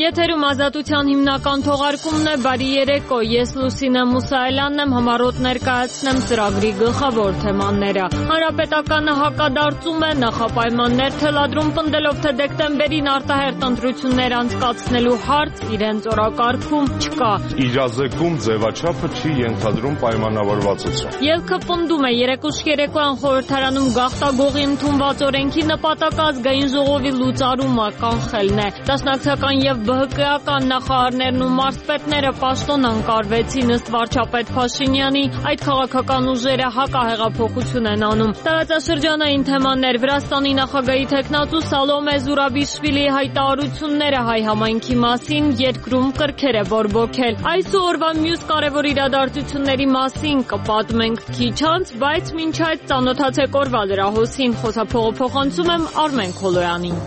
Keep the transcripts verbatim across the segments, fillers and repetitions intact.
Եթերում ազատության հիմնական թողարկումն է, բարի երեկո, ես Լուսինե Մուսայելյանն եմ, համառոտ ներկայացնեմ ծրագրի գլխավոր թեմաները։ Հանրապետականը հակադարձում է, նախապայմաններ թելադրում, պնդելով, թե դեկտեմբերին արտահերթ ընտրություններ անցկացնելու հարց իրենց օրակարգում չկա։ Իրազեկում ձևաչափը չի ենթադրում պայմանավորվածություն։ Ելքը պնդում է, երեկուշ երեկոյան խորհրդարանում գաղտագողի ընդունված օրենքի նպատակը ազգային ժողովի լուծարումը կանխելն է։ Դաշնակցական եւ ԲՀԿ-ական նախարարներն ու մարզպետները պաշտոն անկարվեցին ըստ վարչապետ Փաշինյանի, այդ քաղաքական ուժերը հակահեղափոխություն են անում։ Տարածաշրջանային թեմաներ, Վրաստանի նախագահի թեկնածու Սալոմե Զուրաբիշվիլիի հայտարարությունները հայ համայնքի մասին երկրում կրքեր է բորբոքել։ Այս ու օրվա մյուս կարևոր իրադարձությունների մասին կպատմենք քիչ անց, բայց մինչ այդ ծանոթացեք օրվա լրահոսին, խոսափողը փոխանցում եմ Արմեն Քոլոյանին։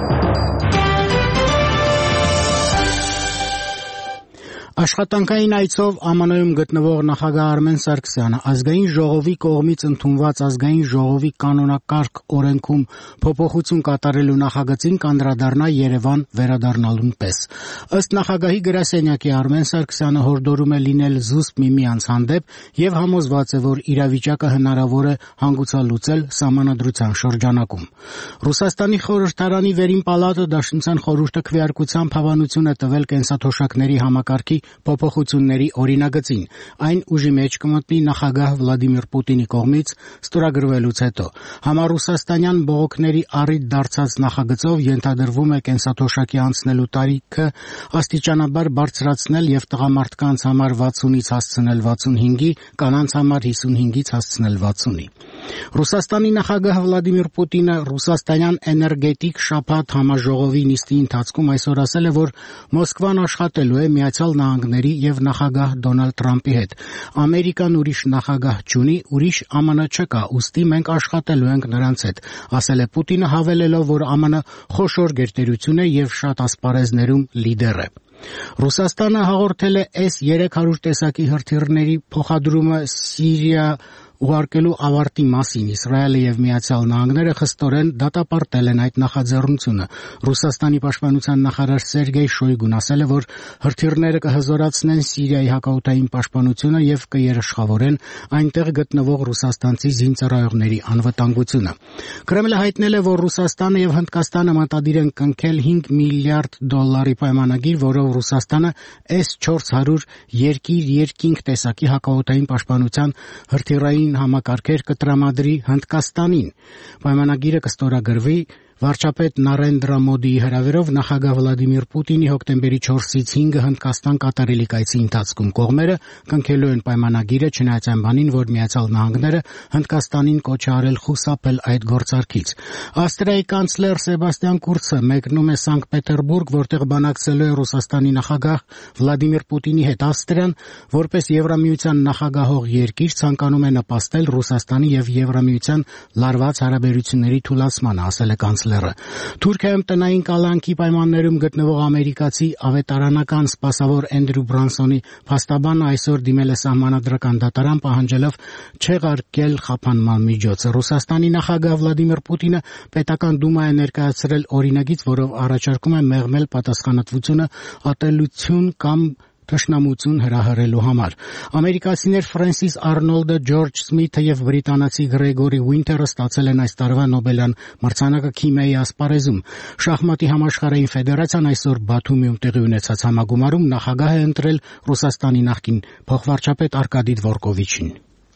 Աշխատանքային այցով ԱՄՆ-ում գտնվող նախագահ Արմեն Սարգսյանը ազգային ժողովի կողմից ընդունված ազգային ժողովի կանոնակարգ օրենքում փոփոխություն կատարելու նախագծին կանդրադառնա Երևան վերադառնալուն պես։ Ըստ նախագահի գրասենյակի Արմեն Սարգսյանը հորդորում է լինել զուսպ միմյանց հանդեպ եւ համոզված է, որ իրավիճակը հնարավոր է հանգուցալուծել սահմանադրության շրջանակում։ Ռուսաստանի խորհրդարանի վերին պալատը Դաշնության խորհուրդը քվեարկությամբ հավանություն է տվել կենսաթոշակների համակարգի փոփոխությունների օրինագծին, այն ուժի մեջ կմտնի նախագահ Վլադիմիր Պուտինի կողմից ստորագրվելուց հետո։ Համառուսաստանյան բողոքների առիթ դարձած նախագծով ենթադրվում է կենսաթոշակի անցնելու տարիքը աստիճանաբար բարձրացնել եւ տղամարդկանց համար վաթսունից հասցնել վաթսունհինգի, կանանց համար հիսունհինգից հասցնել վաթսունի։ Ռուսաստանի նախագահ Վլադիմիր Պուտինը ռուսաստանյան էներգետիկ շաբաթ համաժողովի նիստի ընթացքում այսօր ասել է, որ Մոսկվան աշխատելու է Միացյալ Նահանգների եւ նախագահ Դոնալդ Թրամփի հետ։ Ամերիկան ուրիշ նախագահ չունի, ուրիշ ԱՄՆ չկա, ուստի մենք աշխատելու ենք նրանց հետ, ասել է Պուտինը, հավելելով, որ ԱՄՆ խոշոր գերտերություն է եւ շատ ասպարեզներում լիդեր է։ Ռուսաստանը հաղորդել է էս երեք հարյուր տեսակի հրթիռների փոխադրումը Սիրիա ուղարկելու ավարտի մասին Իսրայելը եւ Միացյալ Նահանգները խստորեն դատապարտել են այդ նախաձեռնությունը։ Ռուսաստանի պաշտպանության նախարար Սերգեյ Շոյգուն ասել է, որ հրթիռները կհզորացնեն Սիրիայի հակաօդային պաշտպանությունը եւ կերաշխավորեն այնտեղ գտնվող ռուսաստանցի զինծառայողների անվտանգությունը։ Կրեմլը հայտնել է, որ Ռուսաստանը եւ Հնդկաստանը մտադիր են կնքել հինգ միլիարդ դոլարի պայմանագիր, որով Ռուսաստանը էս չորս հարյուր երկիր երկինք տեսակի հակաօդային պաշտպանության հրթիռային համակարգեր կտրամադրի Հնդկաստանին։ Պայմանագիրը կստորագրվի վարչապետ Նարենդրա Մոդիի հրավերով նախագահ Վլադիմիր Պուտինի հոկտեմբերի չորսից հինգը Հնդկաստան կատարելիք այցի ընթացքում կողմերը կնքելու են պայմանագիրը, չնայած այն բանին, որ Միացյալ Նահանգները Հնդկաստանին կոչ է արել խուսափել այդ գործարքից։ Ավստրիայի կանցլեր Սեբաստիան Կուրցը մեկնում է Սանկտ Պետերբուրգ, որտեղ բանակցելու է Ռուսաստանի նախագահ Վլադիմիր Պուտինի հետ։ Ավստրիան, որպես Եվրամիության նախագահող երկիր, ցանկանում է նպաստել Ռուսաստանի եւ Եվրամիության լարված հարաբերությունների թուլացմանը, ասել է կանցլերը։ Թուրքիայում տնային կալանքի պայմաններում գտնվող ամերիկացի ավետարանական սպասավոր Էնդրյու Բրանսոնի փաստաբանը այսօր դիմել է սահմանադրական դատարան, պահանջելով չեղարկել խափանման միջոցը։ Ռուսաստանի նախագահ Վլադիմիր Պուտինը պետական դումա է ներկայացրել օրինագիծ, որով առաջարկում է մեղմել պատասխանատվությունը ատելություն կամ թշնամություն հրահրելու համար։ Ամերիկացիներ Ֆրենսիս Արնոլդը, Ջորջ Սմիթը եւ բրիտանացի Գրեգորի Ուինթերը ստացել են այս տարվա Նոբելյան մրցանակը քիմիայի ասպարեզում։ Շախմատի համաշխարհային ֆեդերացիան այսօր Բաթումիում տեղի ունեցած համագումարում նախագահ է ընտրել Ռուսաստանի նախկին փոխվարչապետ Արկադի Դվորկովիչին։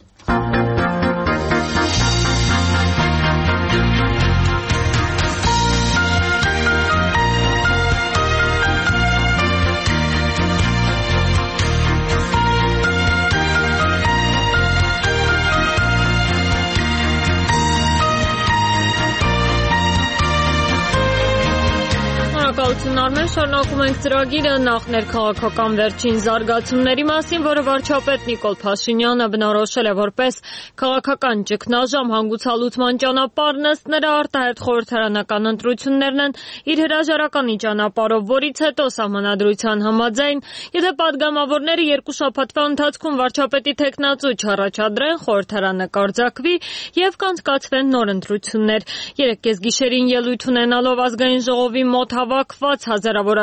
Արմեն, շարունակում ենք ծրագիրը նախ ներքաղաքական վերջին զարգացումների մասին, որը վարչապետ Նիկոլ Փաշինյանը բնորոշել է որպես քաղաքական ճգնաժամ հանգուցալուծման ճանապարհն, ըստ նրա արտահերթ խորհրդարանական ընտրություններն են իր հրաժարականի ճանապարհով, որից հետո սահմանադրության համաձայն, եթե պատգամավորները երկու շաբաթվա ընթացքում վարչապետի թեկնածու չառաջադրեն, խորհրդարանը կարձակվի եւ կանցկացվեն նոր ընտրություններ։ Երեկ կեսգիշերին ելույթ ունենալով ազգային ժողովի մոտ հավաքված կազմված հազարավոր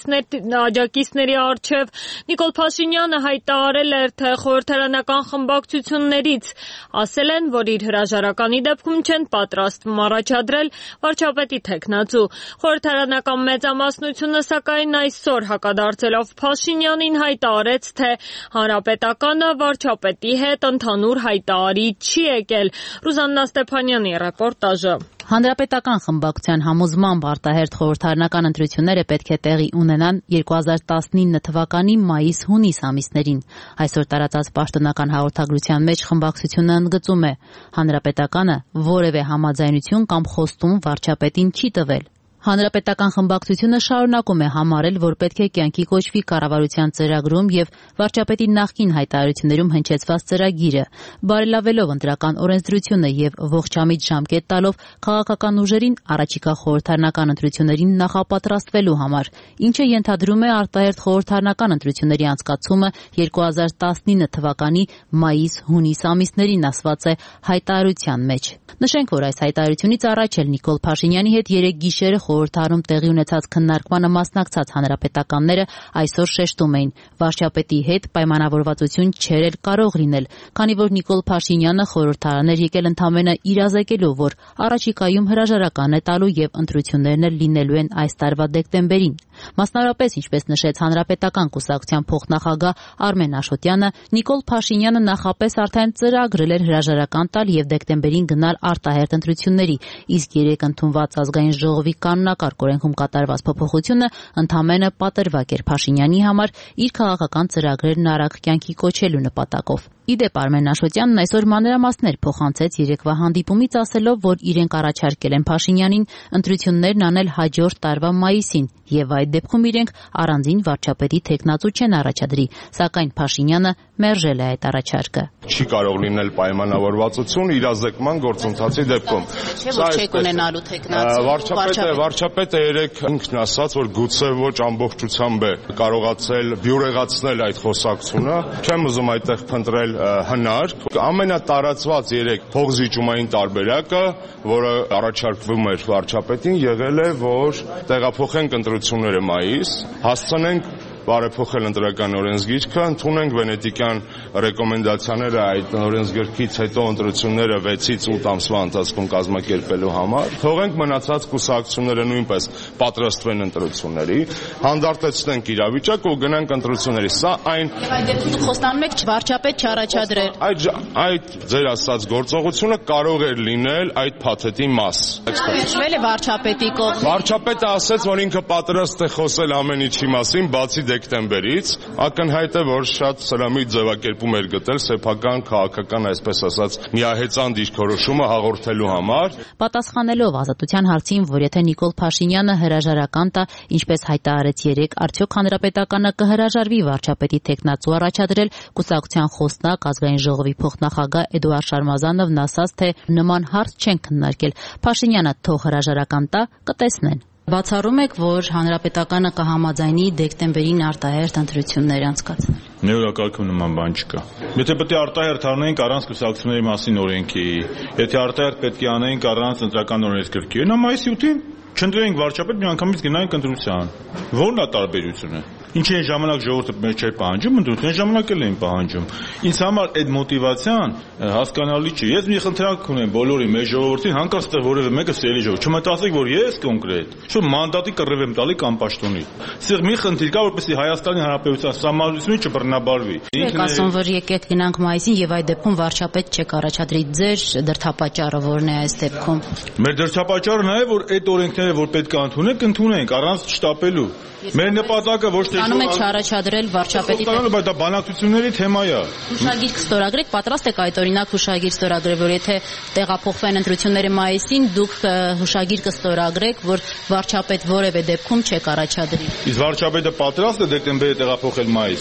աջակիցների առջև։ Նիկոլ Փաշինյանը հայտարարել էր, թե խորհրդարանական խմբակցություններից ասել են, որ իր հրաժարականի դեպքում չեն պատրաստվում առաջադրել վարչապետի թեկնածու։ Խորհրդարանական մեծամասնությունը սակայն այսօր հակադարձելով Փաշինյանին հայտարարեց, թե Հանրապետականը վարչապետի հետ ընդհանուր հայտարարի չի եկել։ Ռուզաննա Ստեփանյանի ռեպորտաժը։ Հանրապետական խմբակցության համոզմամբ արտահերթ խորհրդարանական ընտրությունները պետք է տեղի ունենան երկու հազար տասնինը թվականի մայիս-հունիս ամիսներին։ Այսօր տարածած պաշտոնական հաղորդագրության մեջ խմբակցությունը ընդգծում է. Հանրապետականը որևէ համաձայնություն կամ խոստում վարչապետին չի տվել։ Հանրապետական խմբակցությունը շարունակում է համարել, որ պետք է կյանքի կոչվի կառավարության ծրագրում եւ վարչապետի նախկին հայտարարություններում հնչեցված ծրագիրը, բարելավելով ընտրական օրենսդրությունը եւ ողջամիտ ժամկետ տալով քաղաքական ուժերին առաջիկա խորհրդարանական ընտրություններին նախապատրաստվելու համար, ինչը ենթադրում է արտահերթ խորհրդարանական ընտրությունների անցկացումը երկու հազար տասնինը թվականի մայիս-հունիս ամիսներին, ասված է հայտարարության մեջ։ Նշենք, որ այս հայտարարությունից առաջ էլ Նիկոլ Փաշինյանի հետ երեք գիշերը խորհրդարանում տեղի ունեցած քննարկմանը մասնակցած հանրապետականները այսօր շեշտում էին, վարչապետի հետ պայմանավորվածություն չէր էլ կարող լինել, քանի որ Նիկոլ Փաշինյանը խորհրդարան էր եկել ընդամենը իրազեկելու, որ առաջիկայում հրաժարական է տալու եւ ընտրություններն էլ լինելու են այս տարվա դեկտեմբերին։ Մասնավորապես, ինչպես նշեց Հանրապետական կուսակցության փոխնախագահ Արմեն Աշոտյանը, Նիկոլ Փաշինյանը նախապես արդեն ծրագրել էր հրաժարական տալ եւ դեկտեմբերին գնալ արտահերթ ընտրությունների, իսկ երեք ընդունված ազգային ժողովի կանոնակարգ օրենքում կատարված փոփոխությունը ընդամենը պատրվակ էր Փաշինյանի համար իր քաղաքական ծրագրերն արագ կյանքի կոչելու նպատակով։ Ի դեպ, Արմեն Աշոտյանն այսօր մանրամասներ փոխանցեց երեկվա հանդիպումից, ասելով, որ իրենք առաջարկել են Փաշինյանին ընտրություններն անել հաջորդ տարվա մայիսին եւ այդ դեպքում իրենք առանձին վարչապետի թեկնածու չեն առաջադրի, սակայն Փաշինյանը մերժել է այդ առաջարկը։ Չի կարող լինել պայմանավորվածություն իրազեկման գործընթացի դեպքում։ Չէ՞ որ չեք ունենալու թեկնածու։ Վարչապետը վարչապետը երեք ինքն ասաց, որ գուցե ոչ ամբողջությամբ է կարողացել բյուրեղացնել այդ խոսակցությունը։ Չեմ ուզում այդտեղ փնտրել հնարք։ Ամենատարածված երեք փողզիջումային տարբերակը, որը առաջարկվում էր վարչապետին, եղել է, որ տեղափոխենք ընտրությունները մայիս, հասցնենք բարեփոխել ընտրական օրենսգիրքը, ընդունենք վենետիկյան ռեկոմենդացիաները այդ օրենսգրքից հետո ընտրությունները վեցից ութ ամսվա ընթացքում կազմակերպելու համար, թողենք մնացած կուսակցությունները նույնպես պատրաստվեն ընտրությունների, հանդարտեցնենք իրավիճակը ու գնանք ընտրությունների։ Սա այն այդ դեպքում խոստանում եք վարչապետ չառաջադրել։ Այդ այդ ձեր ասած գործողությունը կարող էր լինել այդ փաթեթի մաս։ Ճշվել է վարչապետի կողմից։ Վարչապետը ասաց, որ ինքը պատրաստ է խոսել ամեն ինչի մասին, բացի դեկտեմբերից, ակնհայտ է, որ շատ սրամիտ ձևակերպում էր գտել սեփական քաղաքական, այսպես ասած, միահեծան դիրքորոշումը հաղորդելու համար։ Պատասխանելով Ազատության հարցին, որ եթե Նիկոլ Փաշինյանը հրաժարական տա, ինչպես հայտարարեց երեկ, արդյոք Հանրապետականը կհրաժարվի վարչապետի թեկնածու առաջադրել, կուսակցության խոսնակ ազգային ժողովի փոխնախագահ Էդուարդ Շարմազանովն ասաց, թե նման հարց չեն քննարկել։ Փաշինյանը թող հրաժարական տա, կտեսնեն։ Բացառում եք, որ Հանրապետականը կհամաձայնի դեկտեմբերին արտահերթ ընտրություններ անցկացնել։ Ներօրակարգում նման բան չկա։ Եթե պետք է արտահերթ անենք առանց կուսակցությունների մասին օրենքի, եթե արտահերթ պետք է անենք առանց ընտրական օրենսգրքի, նա մայիսի ութին չընտրենք վարչապետ, մի անգամից գնանք ընտրության։ Որն է տարբերությունը։ Ինչ այն ժամանակ ժողովուրդը մեր չէր պահանջում, ընտրության ժամանակ էլ էին պահանջում։ Ինձ համար այդ մոտիվացիան հասկանալի չի։ Ես մի խնդրանք ունեմ բոլորի մեր ժողովրդին, հանկարծ այդտեղ որևէ մեկը սերի ժողով։ Չմտածեք, որ ես կոնկրետ, շո մանդատի կռիվ եմ տալի կամ պաշտոնի։ Սեղ մի խնդիր կա, որպեսզի Հայաստանի Հանրապետության սահմանությունը չբռնաբարվի։ Եք ասում, որ եկեք գնանք մայիսին եւ այդ դեպքում վարչապետ չեք առաջադրի, ձեր դրդապատճառը որն է այս դեպքում։ Մեր դրդապատճառը նա է, որ այդ օրենքները, որ պետք է ընդունենք, ընդունենք առանց շտապելու։ Մեր նպատակը ոչ թե Անում եք չառաջադրել վարչապետի հետ։ Բայց դա բանակցությունների թեմա է։ Հուշագիր կստորագրեք, պատրաստ եք այդ օրինակ հուշագիր ստորագրել, որ եթե տեղափոխվեն ընտրությունները մայիսին, դուք հուշագիր կստորագրեք, որ վարչապետ որևէ դեպքում չեք առաջադրի։ Իսկ վարչապետը պատրաստ է դեկտեմբերի տեղափոխել մայիս։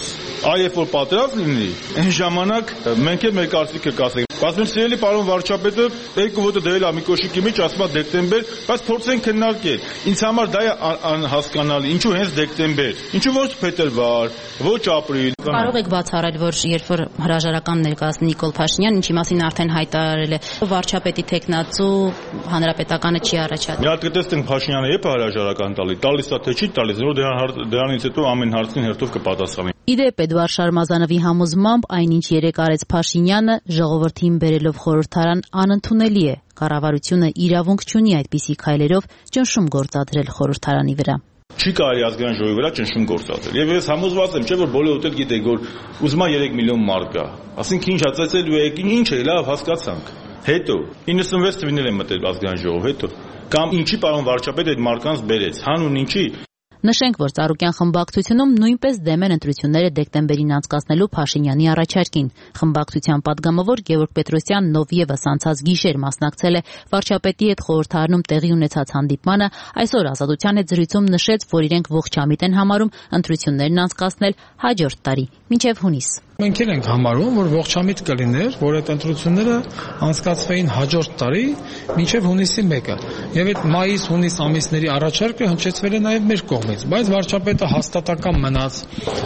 այ երբ որ պատերազմ լինի, այն ժամանակ մենք էլ մեր կարծիքը կասենք։ Ասում սիրելի պարոն վարչապետը երկու ոտը դրել է մի կոշիկի մեջ, ասում է դեկտեմբեր, բայց փորձենք քննարկել։ Ինձ համար դա է անհասկանալի, ինչու հենց դեկտեմբեր, ինչու ոչ փետրվար, ոչ ապրիլ։ Կարող եք բացառել, որ երբ որ հրաժարական ներկայացնի Նիկոլ Փաշինյան, ինչի մասին արդեն հայտարարել է, վարչապետի տեխնացու հանրապետականը չի առաջադրել։ Մի հատ կտեսնենք Փաշինյանը երբ է հրաժարական տալի, տալիս է թե չի տալիս, որ դրանից հետո ամեն հարցին հերթով կպատասխանի։ Իդեպ Էդուարդ Շարմազանովի համոզմամբ այնինչ երեկ արեց Փաշինյանը ժողովրդին բերելով խորհրդարան անընդունելի է։ Կառավարությունը իրավունք չունի այդպիսի քայլերով ճնշում գործադրել խորհրդարանի վրա։ Չի կարելի ազգային ժողովի վրա ճնշում գործադրել։ Եվ ես համոզված եմ, չէ՞ որ բոլորդ էլ գիտեք, որ ուզում է երեք միլիոն մարդ գա։ Ասենք ինչ հացածելու եկին, ինչ է, լավ հասկացանք։ Հետո իննսունվեց թվինել են մտել ազգային ժողով, հետո կամ ինչի պարոն վարչապետը այդ մարկանց բերեց, հանուն ինչի։ Նշենք, որ Ծառուկյան խմբակցությունում նույնպես դեմ են ընտրությունները դեկտեմբերին անցկացնելու Փաշինյանի առաջարկին։ Խմբակցության падգամավոր Գևորգ Պետրոսյանն, ով ևս անցած գիշեր մասնակցել է վարչապետի հետ խորհրդարանում տեղի ունեցած հանդիպմանը, այսօր Ազատության հետ զրույցում նշեց, որ իրենք ողջամիտ են համարում ընտրություններն անցկացնել հաջորդ տարի, մինչև հունիս։ Մենք էլ ենք համարում, որ ողջամիտ կլիներ, որ այդ ընտրությունները անցկացվեին հաջորդ տարի մինչև հունիսի մեկը։ Եվ այդ մայիս-հունիս ամիսների առաջարկը հնչեցվել է նաև մեր կողմից, բայց վարչապետը հաստատական մնաց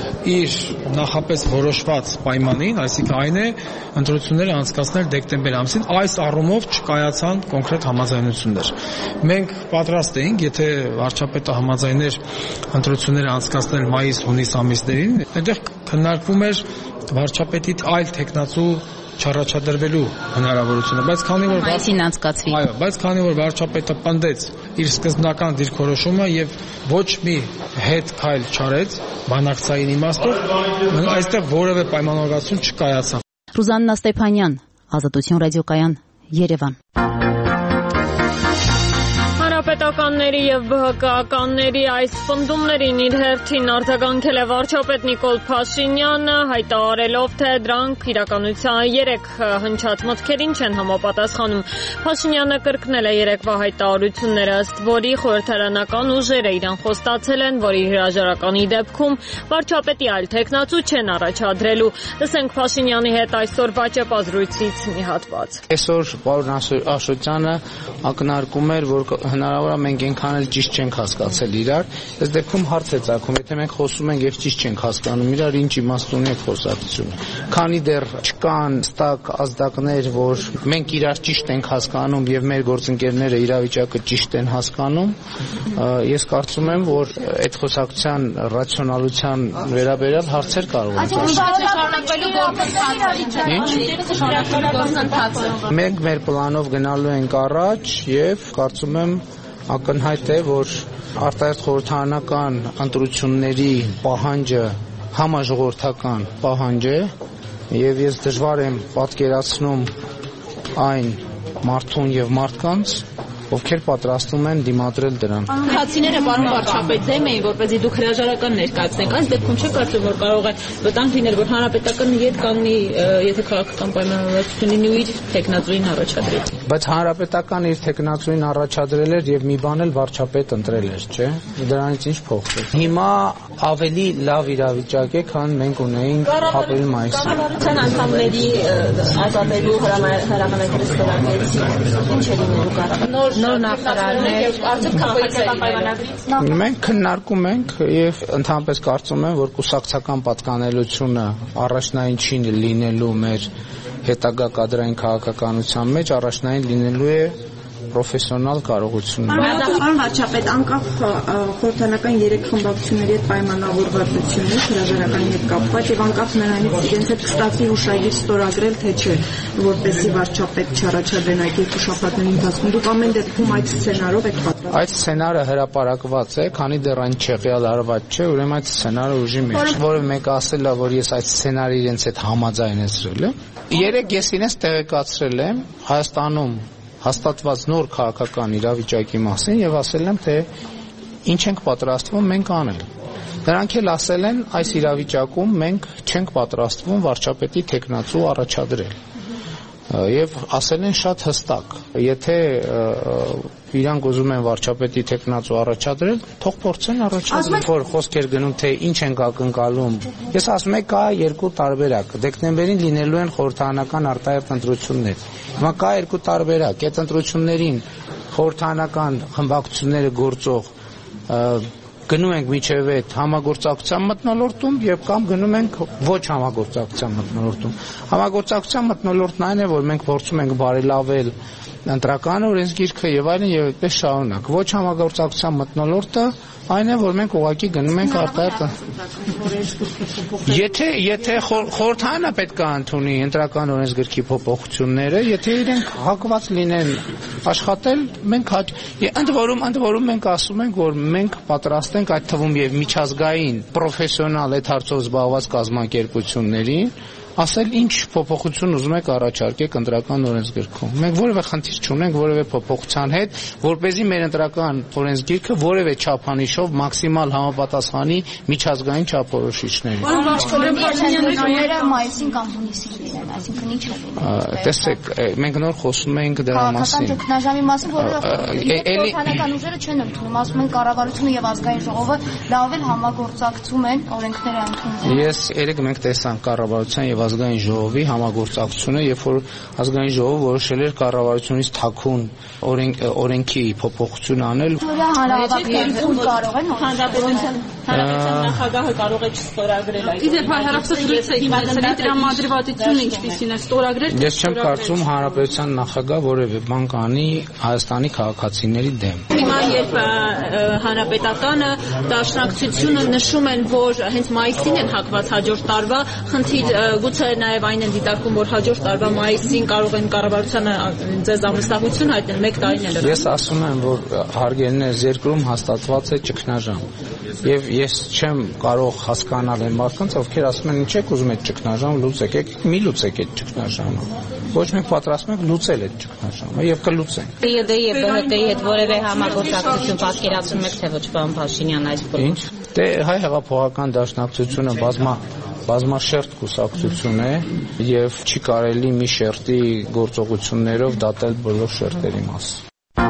իր նախապես որոշված պայմանին, այսինքն այն է ընտրությունները անցկացնել դեկտեմբեր ամսին, այս առումով չկայացան կոնկրետ համաձայնություններ։ Մենք պատրաստ էինք, եթե վարչապետը համաձայներ ընտրությունները անցկացնել մայիս-հունիս ամիսներին, այնտեղ քննարկվում էր վարչապետի այլ տեխնացու չառաջադրվելու հնարավորությունը, բայց քանի որ մայիսին անցկացվի։ Այո, բայց քանի որ վարչապետը պնդեց իր սկզբնական դիրքորոշումը եւ ոչ մի հետ քայլ չարեց բանակցային իմաստով, այստեղ որևէ պայմանավորվածություն չկայացավ։ Ռուզաննա Ստեփանյան, Ազատություն ռադիոկայան, Երևան։ Հանրապետականների եւ ԲՀԿ-ականների այս պնդումներին իր հերթին արձագանքել է վարչապետ Նիկոլ Փաշինյանը, հայտարարելով, թե դրանք իրականության երեք հնչած մտքերին չեն համապատասխանում։ Փաշինյանը կրկնել է երեկվա հայտարարությունները, ըստ որի խորհրդարանական ուժերը իրեն խոստացել են, որ իր հրաժարականի դեպքում վարչապետի այլ տեխնացու չեն առաջադրելու։ Լսենք Փաշինյանի հետ այսօր վաճառազրույցից մի հատված։ Այսօր պարոն Աշոտյանը ակնարկում էր, որ հնարավոր է մենք այնքան էլ ճիշտ չենք հասկացել իրար։ Այս դեպքում հարց է ծագում, եթե մենք խոսում ենք եւ ճիշտ չենք հասկանում իրար, ինչ իմաստ ունի այդ խոսակցությունը։ Քանի դեռ չկան ստակ ազդակներ, որ մենք իրար ճիշտ ենք հասկանում եւ մեր գործընկերները իրավիճակը ճիշտ են հասկանում, ես կարծում եմ, որ այդ խոսակցության ռացիոնալության վերաբերյալ հարցեր կարող են ծագել։ Մենք մեր պլանով գնալու ենք առաջ եւ կարծում եմ ակնհայտ է, որ արտահերթ խորհրդարանական ընտրությունների պահանջը համաժողովրդական պահանջ է եւ ես դժվար եմ պատկերացնում այն մարդուն եւ մարդկանց, ովքեր պատրաստվում են դիմադրել դրան։ Հացիները պարոն վարչապետ դեմ էին, որպեսզի դուք հրաժարական ներկայացնեք։ Այս դեպքում չէ՞ կարծում, որ կարող է վտանգ լինել, որ հանրապետականը ետ կանգնի, եթե քաղաքական պայմանավորվածություն լինի ու իր տեխնացուին առաջադրի։ Բայց հանրապետական իր տեխնացուին առաջադրել էր եւ մի բան էլ վարչապետ ընտրել էր, չէ՞։ Դրանից ինչ փոխվեց։ Հիմա ավելի լավ իրավիճակ է, քան մենք ունեինք ապրիլ-մայիսին։ Կառավարության անդամների ազատելու հրամանագրի ստորագրից ինչ է լինելու կառավարությունը։ Նոր նախարարներ, արդյոք քաղաքական պայմանագրից։ Մենք քննարկում ենք եւ ընդհանրապես կարծում եմ, որ կուսակցական պատկանելությունը առաջնային չի լինելու մեր հետագա կադրային քաղաքականության մեջ, առաջնային լինելու է պրոֆեսիոնալ կարողություններ։ Պարոն վարչապետ, անկախ խորհրդարանական երեք խմբակցությունների հետ պայմանավորվածություններ հրաժարականի հետ կապված եւ անկախ նրանից իրենց հետ կստացվի հուշագիր ստորագրել, թե չէ, որպեսզի վարչապետ չառաջադրեն այդ երկու շաբաթների ընթացքում, դուք ամեն դեպքում այդ սցենարով եք պատրաստ։ Այդ սցենարը հրապարակված է, քանի դեռ այն չեղյալ արված չէ, ուրեմն այդ սցենարը ուժի մեջ։ Որը մեկը ասել է, որ ես այդ սցենարը իրենց հետ համաձայնեցրել եմ։ Երեք ես իրենց տեղեկացրել եմ Հայաստանում հաստատված նոր քաղաքական իրավիճակի մասին եւ ասել եմ, թե ինչ ենք պատրաստվում մենք անել։ Նրանք էլ ասել են, այս իրավիճակում մենք չենք պատրաստվում վարչապետի տեխնացու առաջադրել։ Եվ ասել են շատ հստակ, եթե իրանք ուզում են վարչապետի տեխնացու առաջադրել, թող փորձեն առաջադրել, որ խոսքեր գնում թե ինչ են ակնկալում։ Ես ասում եմ կա երկու տարբերակ։ Դեկտեմբերին լինելու են խորհրդարանական արտահերթ ընտրություններ։ Հիմա կա երկու տարբերակ։ Այդ ընտրություններին խորհրդարանական խմբակցությունները գործող գնում ենք միջև այդ համագործակցության մթնոլորտում եւ կամ գնում ենք ոչ համագործակցության մթնոլորտում։ Համագործակցության մթնոլորտն այն է, որ մենք փորձում ենք բարելավել ընտրական օրենսգիրքը եւ այլն եւ այդպես շարունակ։ Ոչ համագործակցության մթնոլորտը այն է, որ մենք ուղղակի գնում ենք արտահերթ։ Եթե եթե խորհրդարանը պետք է ընդունի ընտրական օրենսգրքի փոփոխությունները, եթե իրենք հակված լինեն աշխատել, մենք ընդ որում ընդ որում մենք ասում ենք, որ մենք պատրաստ ենք այդ թվում եւ միջազգային պրոֆեսիոնալ այդ հարցով զբաղված կազմակերպություններին ասել ինչ փոփոխություն ուզում եք առաջարկեք ընտրական օրենսգրքում։ Մենք որևէ խնդիր չունենք որևէ փոփոխության հետ, որպեսզի մեր ընտրական օրենսգիրքը որևէ չափանիշով մաքսիմալ համապատասխանի միջազգային չափորոշիչներին։ Որոնք մայիսին կամ հունիսին լինեն, այսինքն ինչ է լինում։ Տեսեք, մենք նոր խոսում ենք դրա մասին։ Քաղաքական ճգնաժամի մասին, որովհետև խորհրդարանական ուժերը չեն ընդունում, ասում են կառավարությունը եւ ազգային ժողովը լավ էլ համագործակցում են, օրենքները ընդունում։ Ես երեք մենք տեսանք կառավարության եւ ազգային ժողովի համագործակցությունը, երբ որ ազգային ժողովը որոշել էր կառավարությունից թաքուն օրենքի փոփոխություն անել։ Դրա հանրահավաքներում կարող են հանրապետության հանրապետության նախագահը կարող է չստորագրել այդ։ Իսկ հերախոսազրույց է իմացել տրամադրվածությունը ինչպիսին է ստորագրել։ Ես չեմ կարծում հանրապետության նախագահ որևէ բան կանի Հայաստանի քաղաքացիների դեմ։ Հիմա երբ հանրապետականը դաշնակցությունը նշում են, որ հենց մայիսին են հակված հաջորդ տարվա, խնդիր գուցե նաև այն են դիտարկում, որ հաջորդ տարվա մայիսին կարող են կառավարությանը ձեզ ամստահություն հայտնել մեկ տարին էլ։ Ես ասում եմ, որ հարգելիներս երկրում հաստատված է ճգնաժամ։ Եվ ես չեմ կարող հասկանալ այն մարդկանց, ովքեր ասում են ինչ եք ուզում այդ ճգնաժամ լուծեք, եք մի լուծեք այդ ճգնաժամը։ Ոչ մենք պատրաստ ենք լուծել այդ ճգնաժամը եւ կլուծենք։ ՊՅԴ-ի եւ ԲՀԿ-ի հետ որևէ համագործակցություն պատկերացնում եք, թե ոչ, պարոն Փաշինյան, այս փոփոխ։ Ինչ։ Դե հայ հեղափոխական դաշնակցությունը բազմա բազմաշերտ կուսակցություն է եւ չի կարելի մի շերտի գործողություններով դատել բոլոր շերտերի մասը։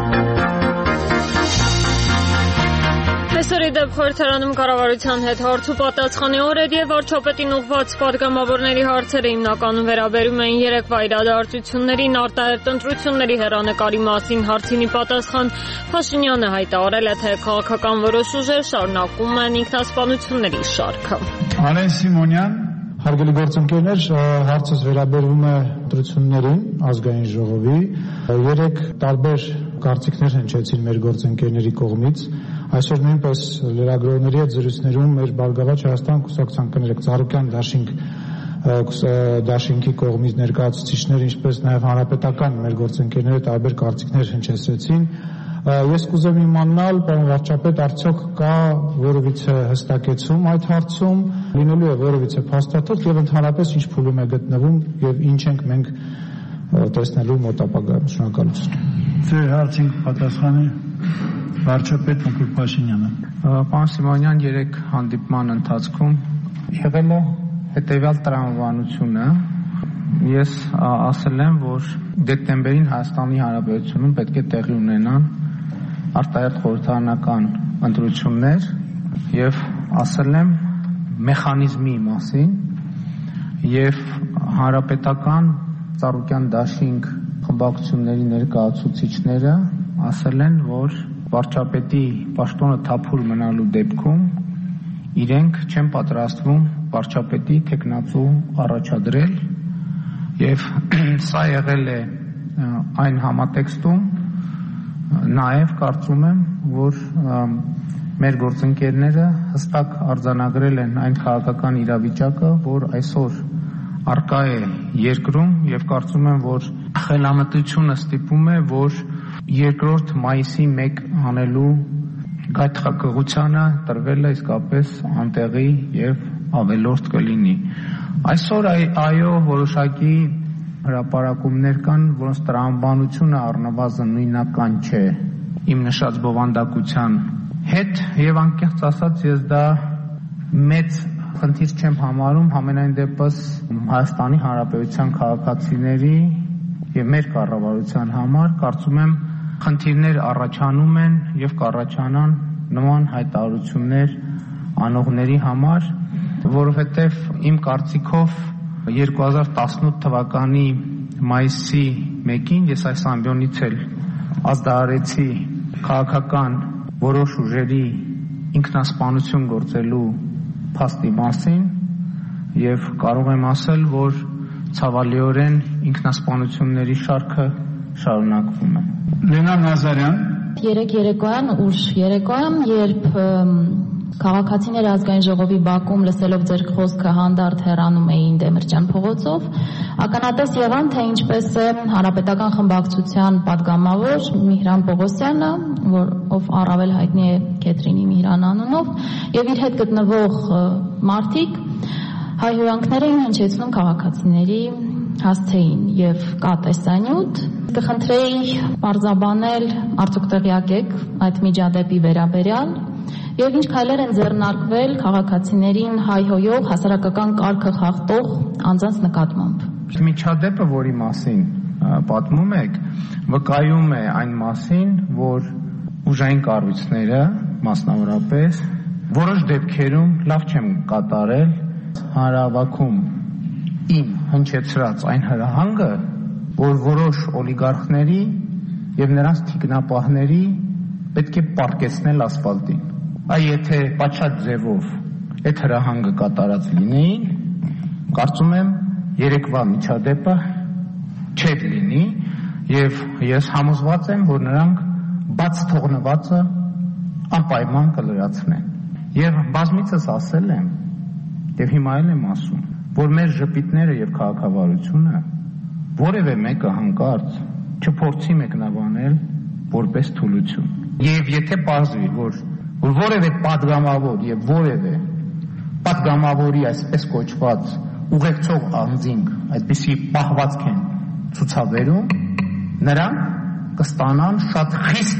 Այսօր իդեպ խորհրդարանում կառավարության հետ հարց ու պատասխանի օր էր եւ վարչապետին ուղղված պատգամավորների հարցերը հիմնականում վերաբերում էին երեկվա իրադարձություններին, արտահերթ ընտրությունների հեռանկարի մասին հարցինի պատասխան Փաշինյանը հայտարարել է, թե քաղաքական որոշ ուժեր շարունակում են ինքնասպանությունների շարքը։ Անեն Սիմոնյան, հարգելի գործընկերներ, հարցս վերաբերվում է ընտրություններին ազգային ժողովի։ Երեք տարբեր կարծիքներ հնչեցին մեր գործընկերների կողմից։ Այսօր նույնպես լրագրողների հետ զրույցներում մեր Բարգավաճ Հայաստան կուսակցության կներեք Ծառուկյան դաշինք դաշինքի կողմից ներկայացուցիչներ, ինչպես նաև հանրապետական մեր գործընկերները տարբեր կարծիքներ հնչեցրեցին։ Ես կուզեմ իմանալ, պարոն վարչապետ, արդյոք կա որևիցե հստակեցում այդ հարցում, լինելու է որևիցե փաստաթղթ եւ ընդհանրապես ինչ փուլում է գտնվում եւ ինչ ենք մենք տեսնելու մոտ ապագայում։ Շնորհակալություն։ Ձեր հարցին պատասխանի վարչապետ Նիկոլ Փաշինյանը։ Պարոն Սիմոնյան, երեք հանդիպման ընթացքում եղել է հետեւյալ տրամաբանությունը։ Ես ասել եմ, որ դեկտեմբերին Հայաստանի Հանրապետությունում պետք է տեղի ունենան արտահերթ խորհրդարանական ընտրություններ եւ ասել եմ մեխանիզմի մասին եւ հանրապետական Ծառուկյան դաշինք խմբակցությունների ներկայացուցիչները ասել են, որ վարչապետի պաշտոնը թափուր մնալու դեպքում իրենք չեն պատրաստվում վարչապետի տեխնացու առաջադրել եւ սա եղել է այն համատեքստում նաեւ կարծում եմ, որ մեր գործընկերները հստակ արձանագրել են այն քաղաքական իրավիճակը, որ այսօր արկա է երկրում եւ կարծում եմ, որ խելամտությունը ստիպում է, որ երկրորդ մայիսի մեկ անելու գայթակղությանը տրվել է իսկապես անտեղի եւ ավելորդ կլինի։ Այսօր այո որոշակի հրապարակումներ կան, որոնց տրամաբանությունը առնվազն նույնական չէ իմ նշած բովանդակության հետ եւ անկեղծ ասած ես դա մեծ խնդիր չեմ համարում, համենայն դեպս Հայաստանի Հանրապետության քաղաքացիների եւ մեր կառավարության համար կարծում եմ խնդիրներ առաջանում են եւ կառաջանան նման հայտարարություններ անողների համար, որովհետեւ իմ կարծիքով երկու հազար տասնութ թվականի մայիսի մեկին ես այս ամբիոնից էլ ազդարարեցի քաղաքական որոշ ուժերի ինքնասպանություն գործելու փաստի մասին եւ կարող եմ ասել, որ ցավալիորեն ինքնասպանությունների շարքը շարունակվում է։ Լենա Նազարյան Երեք երեկոյան ուշ երեկոյան, երբ քաղաքացիները ազգային ժողովի բակում լսելով ձեր խոսքը հանդարտ հեռանում էին Դեմիրճյան փողոցով, ականատես եղան, թե ինչպես է հանրապետական խմբակցության падգամավոր Միհրան Պողոսյանը, ով առավել հայտնի է Քեթրինի Միհրան անունով, եւ իր հետ գտնվող մարդիկ հայհոյանքներ էին հնչեցնում քաղաքացիների հասցեին եւ կա տեսանյութ կխնդրեի պարզաբանել արդյոք տեղյակ եք այդ միջադեպի վերաբերյալ եւ ինչ քայլեր են ձեռնարկվել քաղաքացիներին հայհոյող հասարակական կարգը խախտող անձանց նկատմամբ միջադեպը, որի մասին պատմում եք, վկայում է այն մասին, որ ուժային կառույցները մասնավորապես որոշ դեպքերում լավ չեն կատարել հանրահավաքում իմ հնչեցրած այն հրահանգը, որ որոշ օլիգարխների եւ նրանց թիկնապահների պետք է պառկեցնել ասֆալտին։ Այ եթե պատշաճ ձևով այդ հրահանգը կատարած լինեին, կարծում եմ երեկվա միջադեպը չէր լինի եւ ես համոզված եմ, որ նրանք բաց թողնվածը անպայման կլրացնեն։ Եւ բազմիցս ասել եմ եւ հիմա էլ եմ ասում, որ մեր ժպիտները եւ քաղաքավարությունը որևէ մեկը հանկարծ չփորձի մեկնաբանել որպես թուլություն։ Եվ եթե պարզվի, որ որ որևէ падգամավոր եւ որևէ падգամավորի այսպես կոչված ուղեկցող անձինք այդպիսի պահվածք են ցուցաբերում, նրանք կստանան շատ խիստ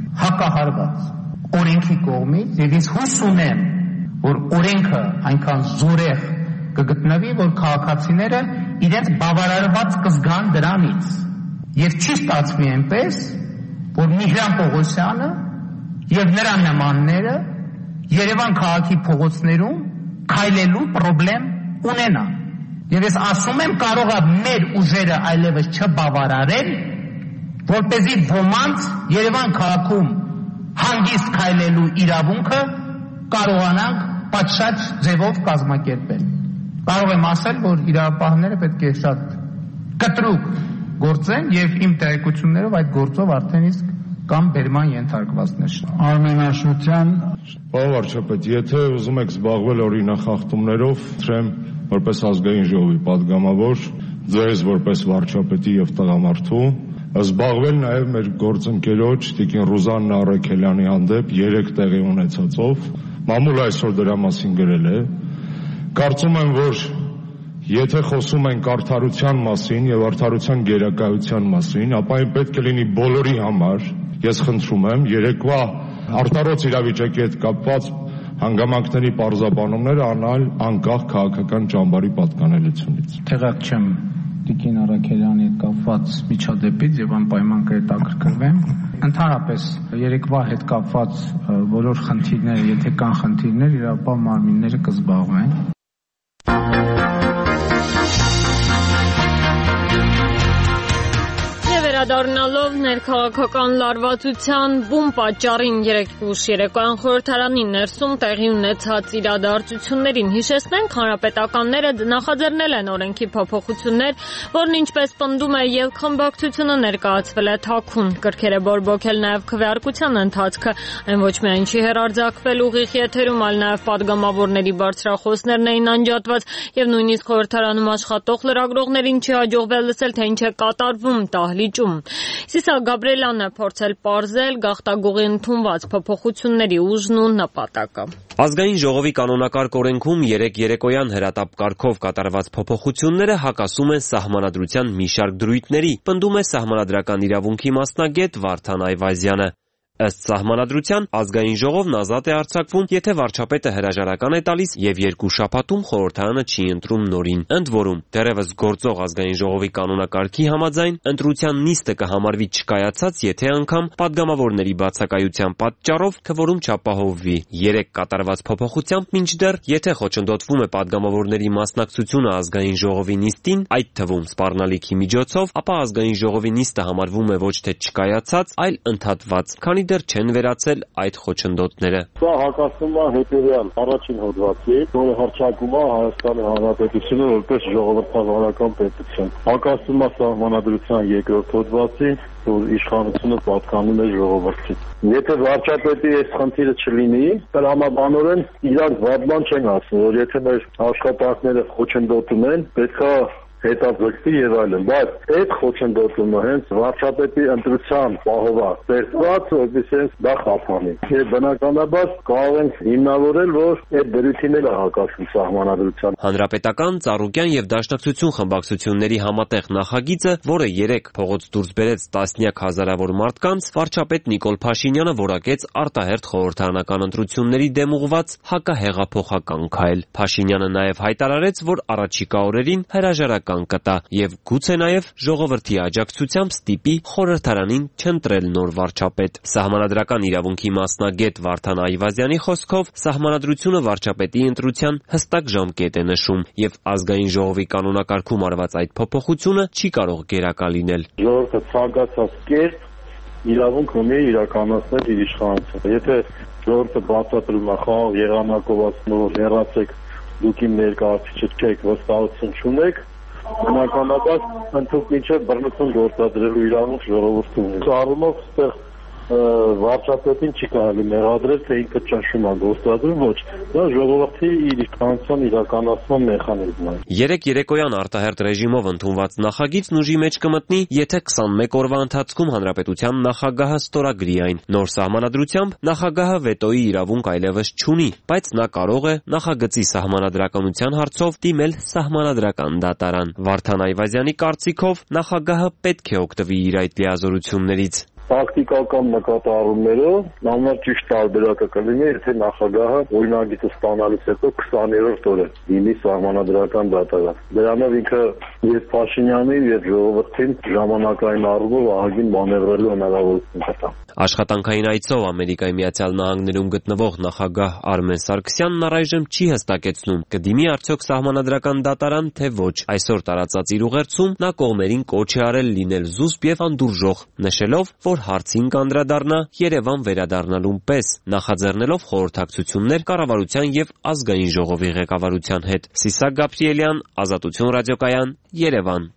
հակահարված օրենքի կողմից եւ ես հույս ունեմ, որ օրենքը այնքան զորեղ կգտնվի, որ քաղաքացիները իրենց բավարարված կզգան դրանից եւ չի ստացվի այնպես, որ Միհրան Պողոսյանը եւ նրա նմանները Երևան քաղաքի փողոցներում քայլելու խնդրեմ ունենան։ Եվ ես ասում եմ, կարող է մեր ուժերը այլևս չբավարարել, որպեսզի ոմանց Երևան քաղաքում հանգիստ քայլելու իրավունքը կարողանանք պատշաճ ձևով կազմակերպել։ Կարող եմ ասել, որ իրավապահները պետք է շատ կտրուկ գործեն եւ իմ տեղեկություններով այդ գործով արդեն իսկ կամ բերման ենթարկվածներ։ Արմեն Աշոտյան, պարոն վարչապետ, եթե ուզում եք զբաղվել օրինախախտումներով, թրեմ որպես ազգային ժողովի падգամավոր, ձեզ որպես վարչապետի եւ տղամարդու, զբաղվել նաեւ մեր գործընկերոջ Տիկին Ռուզաննա Առաքելյանի հանդեպ երեք տեղի ունեցածով, մամուլը այսօր դրա մասին գրել է։ Կարծում եմ, որ եթե խոսում ենք արդարության մասին եւ արդարության գերակայության մասին, ապա այն պետք է լինի բոլորի համար։ Ես խնդրում եմ երեկվա արտարոց իրավիճակի հետ կապված հանգամանքների պարզաբանումները անալ անկախ քաղաքական ճամբարի պատկանելությունից։ Տեղակ չեմ Տիկին Առաքելյանի հետ կապված միջադեպից եւ անպայման կհետաքրքրվեմ։ Ընդհանրապես երեկվա հետ կապված բոլոր խնդիրները, եթե կան խնդիրներ, իրավապահ մարմինները կզբաղվեն։ Վերադառնալով ներքաղաքական լարվածության բուն պատճառին երեկ ուշ երեկոյան խորհրդարանի ներսում տեղի ունեցած իրադարձություններին հիշեցնենք, հանրապետականները նախաձեռնել են օրենքի փոփոխություններ, որն ինչպես պնդում է եւ խմբակցությունը ներկայացվել է թաքուն, կրքերը բորբոքել նաեւ քվեարկության ընթացքը, այն ոչ միայն չի հերարձակվել ուղիղ եթերում, այլ նաեւ падգամավորների բարձրախոսներն էին անջատված եւ նույնիսկ խորհրդարանում աշխատող լրագրողներին չի հաջողվել լսել, թե ինչ է կատարվում դահլիճում։ Սիսա Գաբրելյանը փորձել պարզել գաղտագողի ընդունված փոփոխությունների ուժն ու նպատակը։ Ազգային ժողովի կանոնակարգ օրենքում երեք երեկոյան հրատապ կարգով կատարված փոփոխությունները հակասում են սահմանադրության մի շարք դրույթների, պնդում է սահմանադրական իրավունքի մասնագետ Վարդան Այվազյանը։ Ըստ սահմանադրության ազգային ժողովն ազատ է արձակվում, եթե վարչապետը հրաժարական է տալիս եւ երկու շաբաթում խորհրդարանը չի ընտրում նորին։ Ընդ որում, դեռևս գործող ազգային ժողովի կանոնակարգի համաձայն ընտրության նիստը կհամարվի չկայացած, եթե անգամ падգամավորների բացակայության պատճառով քվորում չապահովվի։ Երեք կատարված փոփոխությամբ մինչդեռ, եթե խոչընդոտվում է падգամավորների մասնակցությունը ազգային ժողովի նիստին, այդ թվում սպառնալիքի միջոցով, ապա ազգային ժողովի նիստը համարվում է ոչ թե չկայացած, այլ ընդհատված, քանի դեռ չեն վերացել այդ խոչընդոտները։ Սա հակասում է հետևյալ առաջին հոդվածի, որը հռչակում է Հայաստանի Հանրապետությունը որպես ժողովրդավարական պետություն։ Հակասում է սահմանադրության երկրորդ հոդվածի, որ իշխանությունը պատկանում է ժողովրդին։ Եթե վարչապետի այս խնդիրը չլինի, տրամաբանորեն իրանք վատման չեն ասում, որ եթե մեր աշխատանքները խոչընդոտում են, պետքա հետաձգվի եւ այլն, բայց այդ խոչընդոտումը հենց վարչապետի ընտրության պահովա ստեղծված, որպեսզի հենց դա խափանի։ Եվ բնականաբար կարող ենք հիմնավորել, որ այդ դրույթին էլ է հակասում սահմանադրության։ Հանրապետական, Ծառուկյան եւ Դաշնակցություն խմբակցությունների համատեղ նախագիծը, որը երեք փողոց դուրս բերեց տասնյակ հազարավոր մարդկանց, վարչապետ Նիկոլ Փաշինյանը որակեց արտահերթ խորհրդարանական ընտրությունների դեմ ուղղված հակահեղափոխական քայլ։ Փաշինյանը նաեւ հայտարարեց, որ առաջիկա օրերին հրաժարական կտա եւ գուցե նաեւ ժողովրդի աջակցությամբ ստիպի խորհրդարանին չընտրել նոր վարչապետ։ Սահմանադրական իրավունքի մասնագետ Վարդան Այվազյանի խոսքով սահմանադրությունը վարչապետի ընտրության հստակ ժամկետ է նշում եւ ազգային ժողովի կանոնակարգում արված այդ փոփոխությունը չի կարող գերակա լինել։ Ժողովուրդը ցանկացած կերպ իրավունք ունի իրականացնել իր իշխանությունը։ Եթե ժողովուրդը բացատրում է խաղ եղանակով ասում որ հեռացեք դուք իմ ներկայացուցիչ չեք, վստահություն չունեք, բնականաբար ընդհանուր մինչև բռնություն գործադրելու իրավունք ժողովուրդը ունի։ Առումով այստեղ վարչապետին չի կարելի մեղադրել, թե ինքը ճնշում է գործադրում, ոչ, դա ժողովրդի իր իշխանության իրականացման մեխանիզմ է։ Երեք երեկոյան արտահերթ ռեժիմով ընդունված նախագիծն ուժի մեջ կմտնի, եթե քսանմեկ օրվա ընթացքում հանրապետության նախագահը ստորագրի այն։ Նոր սահմանադրությամբ նախագահը վետոյի իրավունք այլևս չունի, բայց նա կարող է նախագծի սահմանադրականության հարցով դիմել սահմանադրական դատարան։ Վարդան Այվազյանի կարծիքով նախագահը պետք է օգտվի իր այդ լիազորություններից։ Տակտիկական նկատառումներով ամենա ճիշտ տարբերակը կլինի, եթե նախագահը օրինագիծը ստանալուց հետո քսաներորդ օրը դիմի սահմանադրական դատարան։ Դրանով ինքը եւ Փաշինյանին եւ ժողովրդին ժամանակային առումով ահագին մանևրելու հնարավորություն կտա։ Աշխատանքային այցով Ամերիկայի Միացյալ Նահանգներում գտնվող նախագահ Արմեն Սարգսյանն առայժմ չի հստակեցնում կդիմի արդյոք սահմանադրական դատարան, թե ոչ։ Այսօր տարածած իր ուղերձում նա կողմերին կոչ է արել լինել զուսպ եւ անդուրժող, նշելով, որ հարցին կանդրադառնա Երևան վերադառնալուն պես, նախաձեռնելով խորհրդակցություններ կառավարության եւ ազգային ժողովի ղեկավարության հետ։ Սիսակ Գաբրիելյան, Ազատություն ռադիոկայան, Երևան։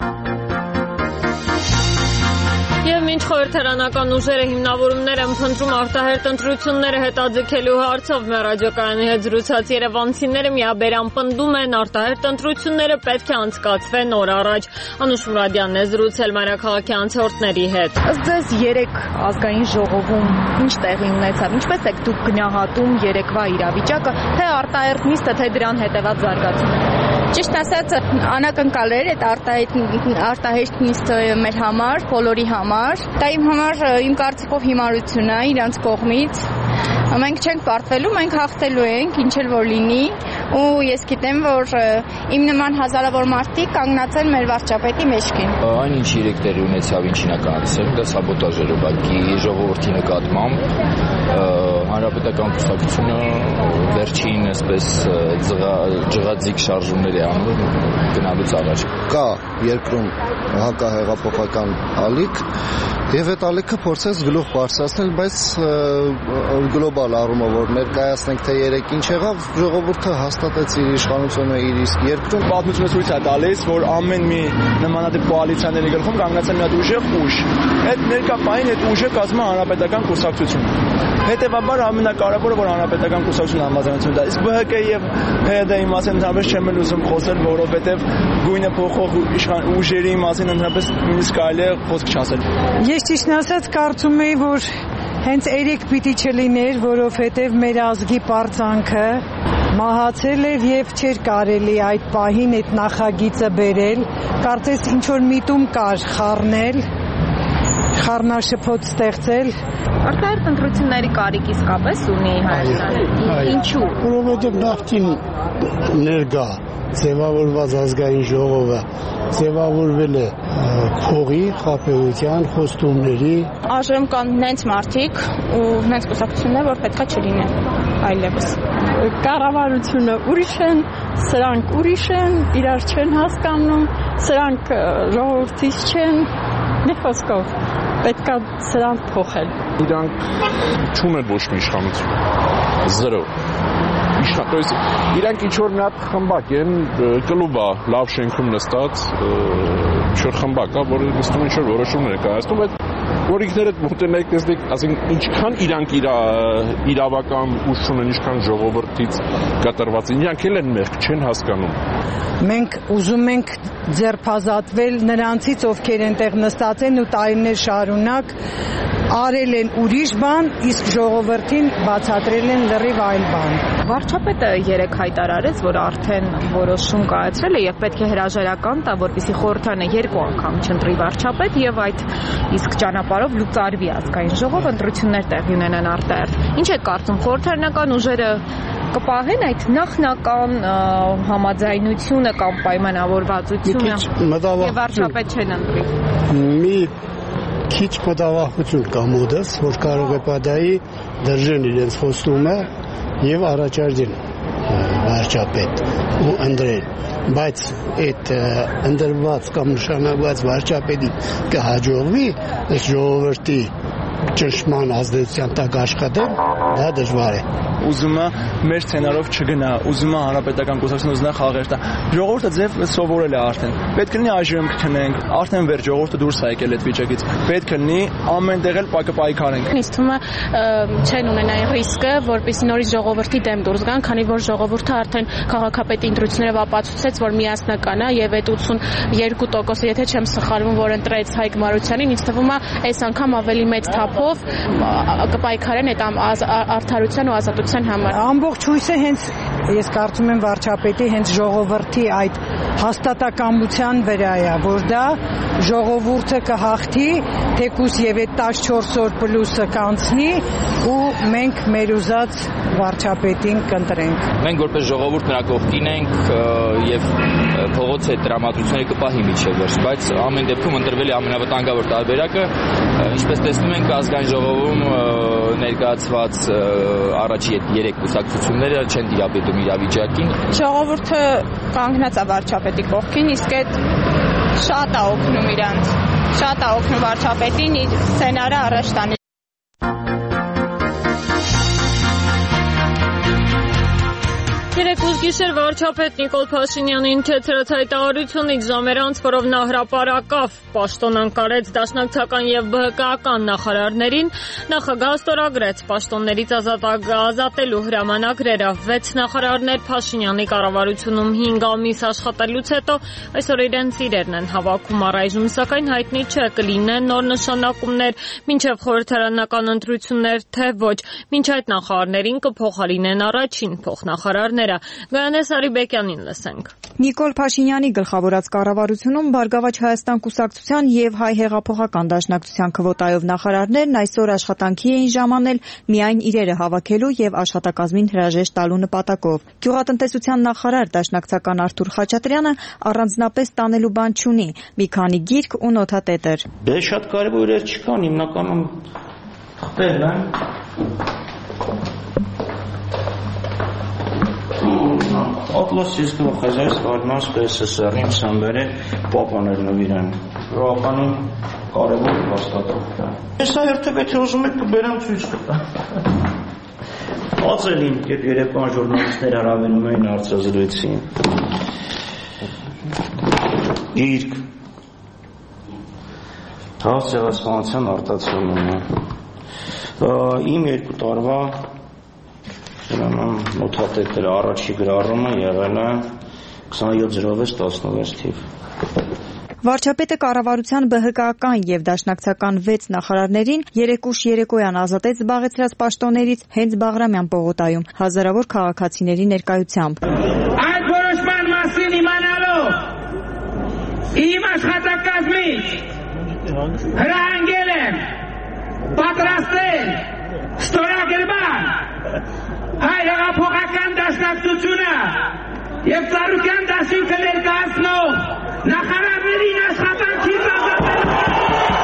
Մինչ խորհրդարանական ուժերը հիմնավորումներ են փնտրում արտահերթ ընտրությունները հետաձգելու հարցով մեր ռադիոկայանի հետ զրուցած երևանցիները միաբերան պնդում են արտահերթ ընտրությունները պետք է անցկացվեն օր առաջ։ Անուշ Մուրադյանն է զրուցել մայրաքաղաքի անցորդների հետ։ Ըստ ձեզ երեք ազգային ժողովում ինչ տեղի ունեցավ, ինչպես եք դուք գնահատում երեկվա իրավիճակը, թե արտահերթ նիստը, թե դրան հետևած զարգացումը։ Ճիշտ ասած, անակնկալ էր այդ արտահերթ նիստը մեր համար, բոլորի համար։ Դա իմ համար իմ կարծիքով հիմարություն է իրանց կողմից։ Մենք չենք պարտվելու, մենք հաղթելու ենք, ինչ էլ որ լինի, ու ես գիտեմ, որ իմ նման հազարավոր մարդիկ կանգնած են մեր վարչապետի մեջքին։ Այն ինչ երեք տեղի ունեցավ, ինչ իրականացել, դա սաբոտաժ էր ուղղակի ժողովրդի նկատմամբ։ Հանրապետական կուսակցությունը վերջին այսպես ջղաձիգ շարժումներ է անում գնալուց առաջ։ Կա երկրում հակահեղափոխական ալիք, եւ այդ ալիքը փորձեց գլուխ բարձրացնել, բայց գլոբալ առումով որ ներկայացնենք, թե երեք ինչ եղավ, ժողովուրդը հաստատեց իր իշխանությունը իր իսկ երկրում։ Պատմությունը ցույց է տալիս, որ ամեն մի նմանատիպ կոալիցիաների գլխում կանգնած է մի հատ ուժեղ ուժ։ Այդ ներկա պահին այդ ուժը կազմում է հանրապետական կուսակցությունը։ Հետևաբար ամենակարևորը որ հանրապետական կուսակցությունը համաձայնություն տա։ Իսկ Բ Հ Կ եւ Փ Դ-ի մասին ընդհանրապես չեմ ուզում խոսել, որովհետեւ գույնը փոխող իշխան ուժերի մասին ընդհանրապես նույնիսկ կարելի է խոսք չասել։ Ես ճիշտն ասած կարծում եի, որ հենց երեք պիտի չլիներ, որովհետեւ մեր ազգի պարծանքը մահացել էր եւ չէր կարելի այդ պահին այդ նախագիծը բերել, կարծես ինչ որ միտում կար խառնել, խառնաշփոթ ստեղծել։ Արտահերտ ընտրությունների կարիք իսկապես ունի Հայաստանը։ Ինչու՞։ Որովհետև նախկին ներկա ձևավորված ազգային ժողովը ձևավորվել է փողի, խաբեության, խոստումների։ Այժմ կան նենց մարդիկ ու նենց կուսակցություններ, որ պետքա չլինեն այլևս։ Կառավարությունը ուրիշ են, սրանք ուրիշ են, իրար չեն հասկանում, սրանք ժողովրդից չեն, մի խոսքով պետքա սրանք փոխել։ Իրանք չունեն ոչ մի իշխանություն։ Զրո։ Իշխան, то есть իրանք ինչ որ մի հատ խմբակ են, կլուբա լավ շենքում նստած, ինչ որ խմբակ է, որը նստում ինչ որ որոշումներ կայացնում, այդ որ ինքներդ մոտենայք տեսնեք, ասենք ինչքան իրանք իր իրավական ուժ ունեն, ինչքան ժողովրդից կատարված են, իրանք էլ են մեղք, չեն հասկանում։ Մենք ուզում ենք ձերբազատվել նրանցից, ովքեր այնտեղ նստած են ու տարիներ շարունակ արել են ուրիշ բան, իսկ ժողովրդին բացատրել են լրիվ այլ բան։ Վարչապետը երեք հայտարարեց, որ արդեն որոշում կայացրել է եւ պետք է հրաժարական տա, որպեսզի խորհրդարանը երկու անգամ չընտրի վարչապետ եւ այդ իսկ ճանապարհով լուծարվի ազգային ժողով, ընտրություններ տեղի ունենան արտահերթ։ Ինչ է կարծում, խորհրդարանական ուժերը կպահեն այդ նախնական համաձայնությունը կամ պայմանավորվածությունը եւ վարչապետ չեն ընտրի։ Մի քիչ մտավախություն կա մոդս, որ կարող է պատահի դրժեն իրենց խոստումը եւ առաջարկեն վարչապետ ու ընտրել, բայց այդ ընդրված կամ նշանակված վարչապետի կհաջողվի այս ժողովրդի ճշմարտ ազդեցության տակ աշխատել, դա դժվար է։ Ուզում է մեր սցենարով չգնա, ուզում է հանրապետական կուսակցությունը ուզնա խաղեր տա։ Ժողովուրդը ձև սովորել է արդեն։ Պետք է լինի այժմ քնենք, արդեն վեր ժողովուրդը դուրս է եկել այդ վիճակից։ Պետք է լինի ամենտեղ էլ պայքարենք։ Ինձ թվում է չեն ունենա ռիսկը, որպեսզի նորից ժողովրդի դեմ դուրս գան, քանի որ ժողովուրդը արդեն քաղաքապետի ընտրություններով ապացուցեց, որ միասնական է եւ այդ ութսունյոթ տոկոսը, եթե չեմ սխալվում, որ ընտրեց Հայկ Մարությանին, ինձ թվում է այս անգամ ավելի մեծ թափով կպայքարեն այդ արդարության ու ազատության համար։ Ամբողջ հույսը հենց ես կարծում եմ վարչապետի հենց ժողովրդի այդ հաստատակամության վրա է, որ դա ժողովուրդը կհաղթի, թեկուզ եւ այդ տասնչորս օր պլյուսը կանցնի ու մենք մեր ուզած վարչապետին կընտրենք։ Մենք որպես ժողովուրդ նրա կողքին ենք եւ փողոց այդ տրամադրությունները կպահի միջև վերջ, բայց ամեն դեպքում ընտրվել է ամենավտանգավոր տարբերակը, ինչպես տեսնում ենք ազգային ժողովում ներկայացված առաջի երեք կուսակցությունները չեն դիապետում իրավիճակին։ Ժողովուրդը կանգնած է վարչապետի կողքին, իսկ այդ շատ է օգնում իրանց, շատ է օգնում վարչապետին իր սցենարը առաջ տանել։ Երեկ ուզգիշեր վարչապետ Նիկոլ Փաշինյանին թեթրած հայտարարությունից ժամեր անց, որով նա հրապարակավ պաշտոն անկարեց դաշնակցական եւ ԲՀԿ-ական նախարարներին, նախագահը ստորագրեց պաշտոններից ազատելու հրամանագրերը։ Վեց նախարարներ Փաշինյանի կառավարությունում հինգ ամիս աշխատելուց հետո այսօր իրենց իրերն են հավաքում, առայժմ սակայն հայտնի չէ կլինեն նոր նշանակումներ մինչև խորհրդարանական ընտրություններ, թե ոչ, մինչ այդ նախարարներին կփոխարինեն առաջին փոխնախարարները։ Գայանե Սարիբեկյանին լսենք։ Նիկոլ Փաշինյանի գլխավորած կառավարությունում Բարգավաճ Հայաստան կուսակցության եւ Հայ հեղափոխական դաշնակցության քվոտայով նախարարներն այսօր աշխատանքի էին ժամանել միայն իրերը հավաքելու եւ աշխատակազմին հրաժեշտ տալու նպատակով։ Գյուղատնտեսության նախարար դաշնակցական Արթուր Խաչատրյանը առանձնապես տանելու բան չունի, մի քանի գիրք ու նոթատետր։ Դե շատ կարևոր էր չկան, հիմնականում խփերն են։ Atlas českého хозяйства od nás P S S R jim sám bere papaner նվիրան։ Ռոապանին կարևոր հաստատող է։ Ես այդտեղ եթե ուզում եք կբերեմ ցույց կտա։ Ածելին, երբ երեկոյան ժուրնալիստներ հարավենում էին հարցազրույցին։ Գիրք։ Հասցեվասպանության արտացոլումը։ Իմ երկու տարվա նոթատետերը առաջի գրառումը եղել է քսանյոթ զրո վեց տասնվեց թիվ։ Վարչապետը կառավարության ԲՀԿ-ական եւ դաշնակցական վեց նախարարներին երեկ ուշ երեկոյան ազատեց զբաղեցրած պաշտոններից հենց Բաղրամյան պողոտայում հազարավոր քաղաքացիների ներկայությամբ։ Այդ որոշման մասին իմանալով իմ աշխատակազմից հրահանգել եմ պատրաստել ստորագրման հայ հեղափոխական դաշնակցությունը եւ Ծառուկյան դաշինքը ներկայացնող նախարարներին աշխատանքի ծառայել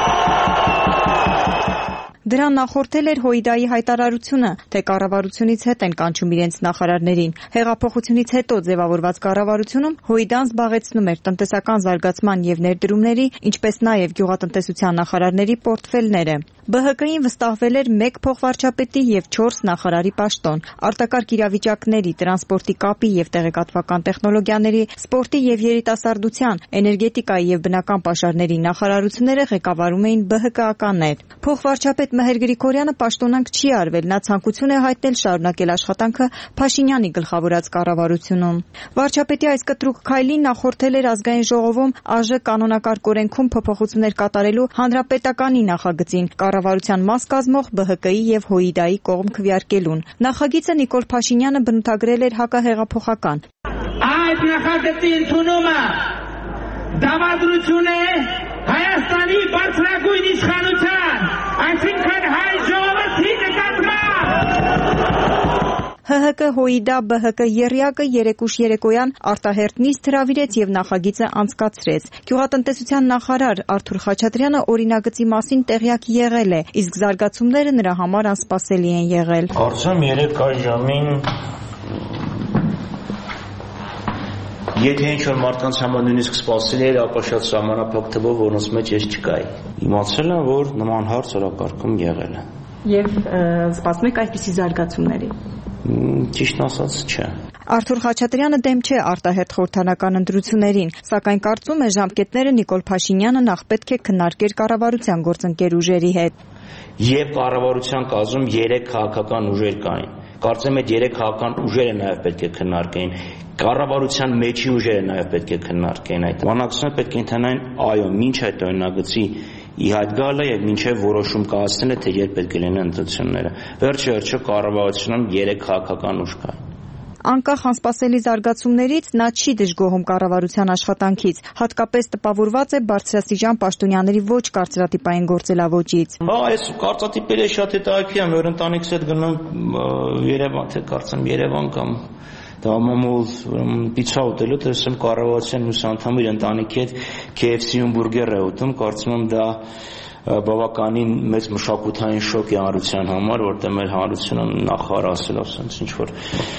Դրան նախորդել էր Հույդայի հայտարարությունը, թե կառավարությունից հետ են կանչում իրենց նախարարներին։ Հեղափոխությունից հետո ձևավորված կառավարությունում Հույդան զբաղեցնում էր տնտեսական զարգացման եւ ներդրումների, ինչպես նաեւ գյուղատնտեսության նախարարների պորտֆելները։ Բ Հ Կ-ին վստահվել էր մեկ փոխվարչապետի եւ չորս նախարարի պաշտոն։ Արտակարգ իրավիճակների, տրանսպորտի կապի եւ տեղեկատվական տեխնոլոգիաների, սպորտի եւ երիտասարդության, էներգետիկայի եւ բնական պաշարների նախարարությունները ղեկավարում էին Բ Հ Կ-ականներ։ Փոխվարչապետ Մհեր Գրիգորյանը պաշտոնանկ չի արվել, նա ցանկություն է հայտնել շարունակել աշխատանքը Փաշինյանի գլխավորած կառավարությունում։ Վարչապետի այս կտրուկ քայլին նախորդել էր ազգային ժողովում Ա Ժ կանոնակարգ օրենքում փոփոխություններ կատարելու հանրապետականի նախագծին, կառավարության մաս կազմող Բ Հ Կ-ի եւ Հույդայի կողմ քվեարկելուն։ Նախագիծը Նիկոլ Փաշինյանը բնութագրել էր հակահեղափոխական։ Այդ նախագծի ընդունումը դավադրություն է Հայաստանի բարձրագույն իշխանության, այսինքն հայ ժողովրդի նկատմամբ։ Հ Հ Կ, Հույդա, Բ Հ Կ եռյակը երեկուշ երեկոյան արտահերթ նիստ հրավիրեց եւ նախագիծը անցկացրեց։ Գյուղատնտեսության նախարար Արթուր Խաչատրյանը օրինագծի մասին տեղյակ եղել է, իսկ զարգացումները նրա համար անսպասելի են եղել։ Կարծեմ երեք ժամին Եթե ինչ-որ մարդկանց համար նույնիսկ սպասելի էր, ապա շատ սահմանափակ թվով, որոնց մեջ ես չկայի։ Իմացել եմ, որ նման հարց օրակարգում եղել է։ Եվ սպասում եք այսպիսի զարգացումների։ Ճիշտն ասած, չէ։ Արթուր Խաչատրյանը դեմ չէ արտահերթ խորհրդանական ընտրություններին, սակայն կարծում է ժամկետները Նիկոլ Փաշինյանը նախ պետք է քննարկեր կառավարության գործընկեր ուժերի հետ։ Եվ կառավարության կազմում երեք քաղաքական ուժեր կային։ Կարծեմ այդ երեք քաղաքական ուժերը նաև պետք է քննարկեին։ Կառավարության մեջի ուժերը նաև պետք է քննարկեին այդ։ Բանակցությունը պետք է ընդհանրեն այո, մինչ այդ օրինագծի ի հայտ գալը եւ մինչեւ որոշում կայացնելը, թե երբ պետք է լինեն ընտրությունները։ Վերջը վերջը կառավարությունում երեք քաղաքական ուժ կային։ Անկախ անսպասելի զարգացումներից նա չի դժգոհում կառավարության աշխատանքից, հատկապես տպավորված է բարձրաստիճան պաշտոնյաների ոչ կարծրատիպային գործելավոճից։ Հա, այս կարծրատիպերը շատ հետաքրքիր են, որ ընտանիքս հետ գնում Երևան, թե կարծեմ Երևան կամ դա մամուլ պիցա ուտելու, տեսնում կառավարության ուսանթամի ընտանիքի հետ K F C-ում բուրգեր է ուտում, կարծում եմ դա բավականին մեծ մշակութային շոկ է հանրության համար, որտեղ մեր հանրությունը նախարար ասել ասենց ինչ որ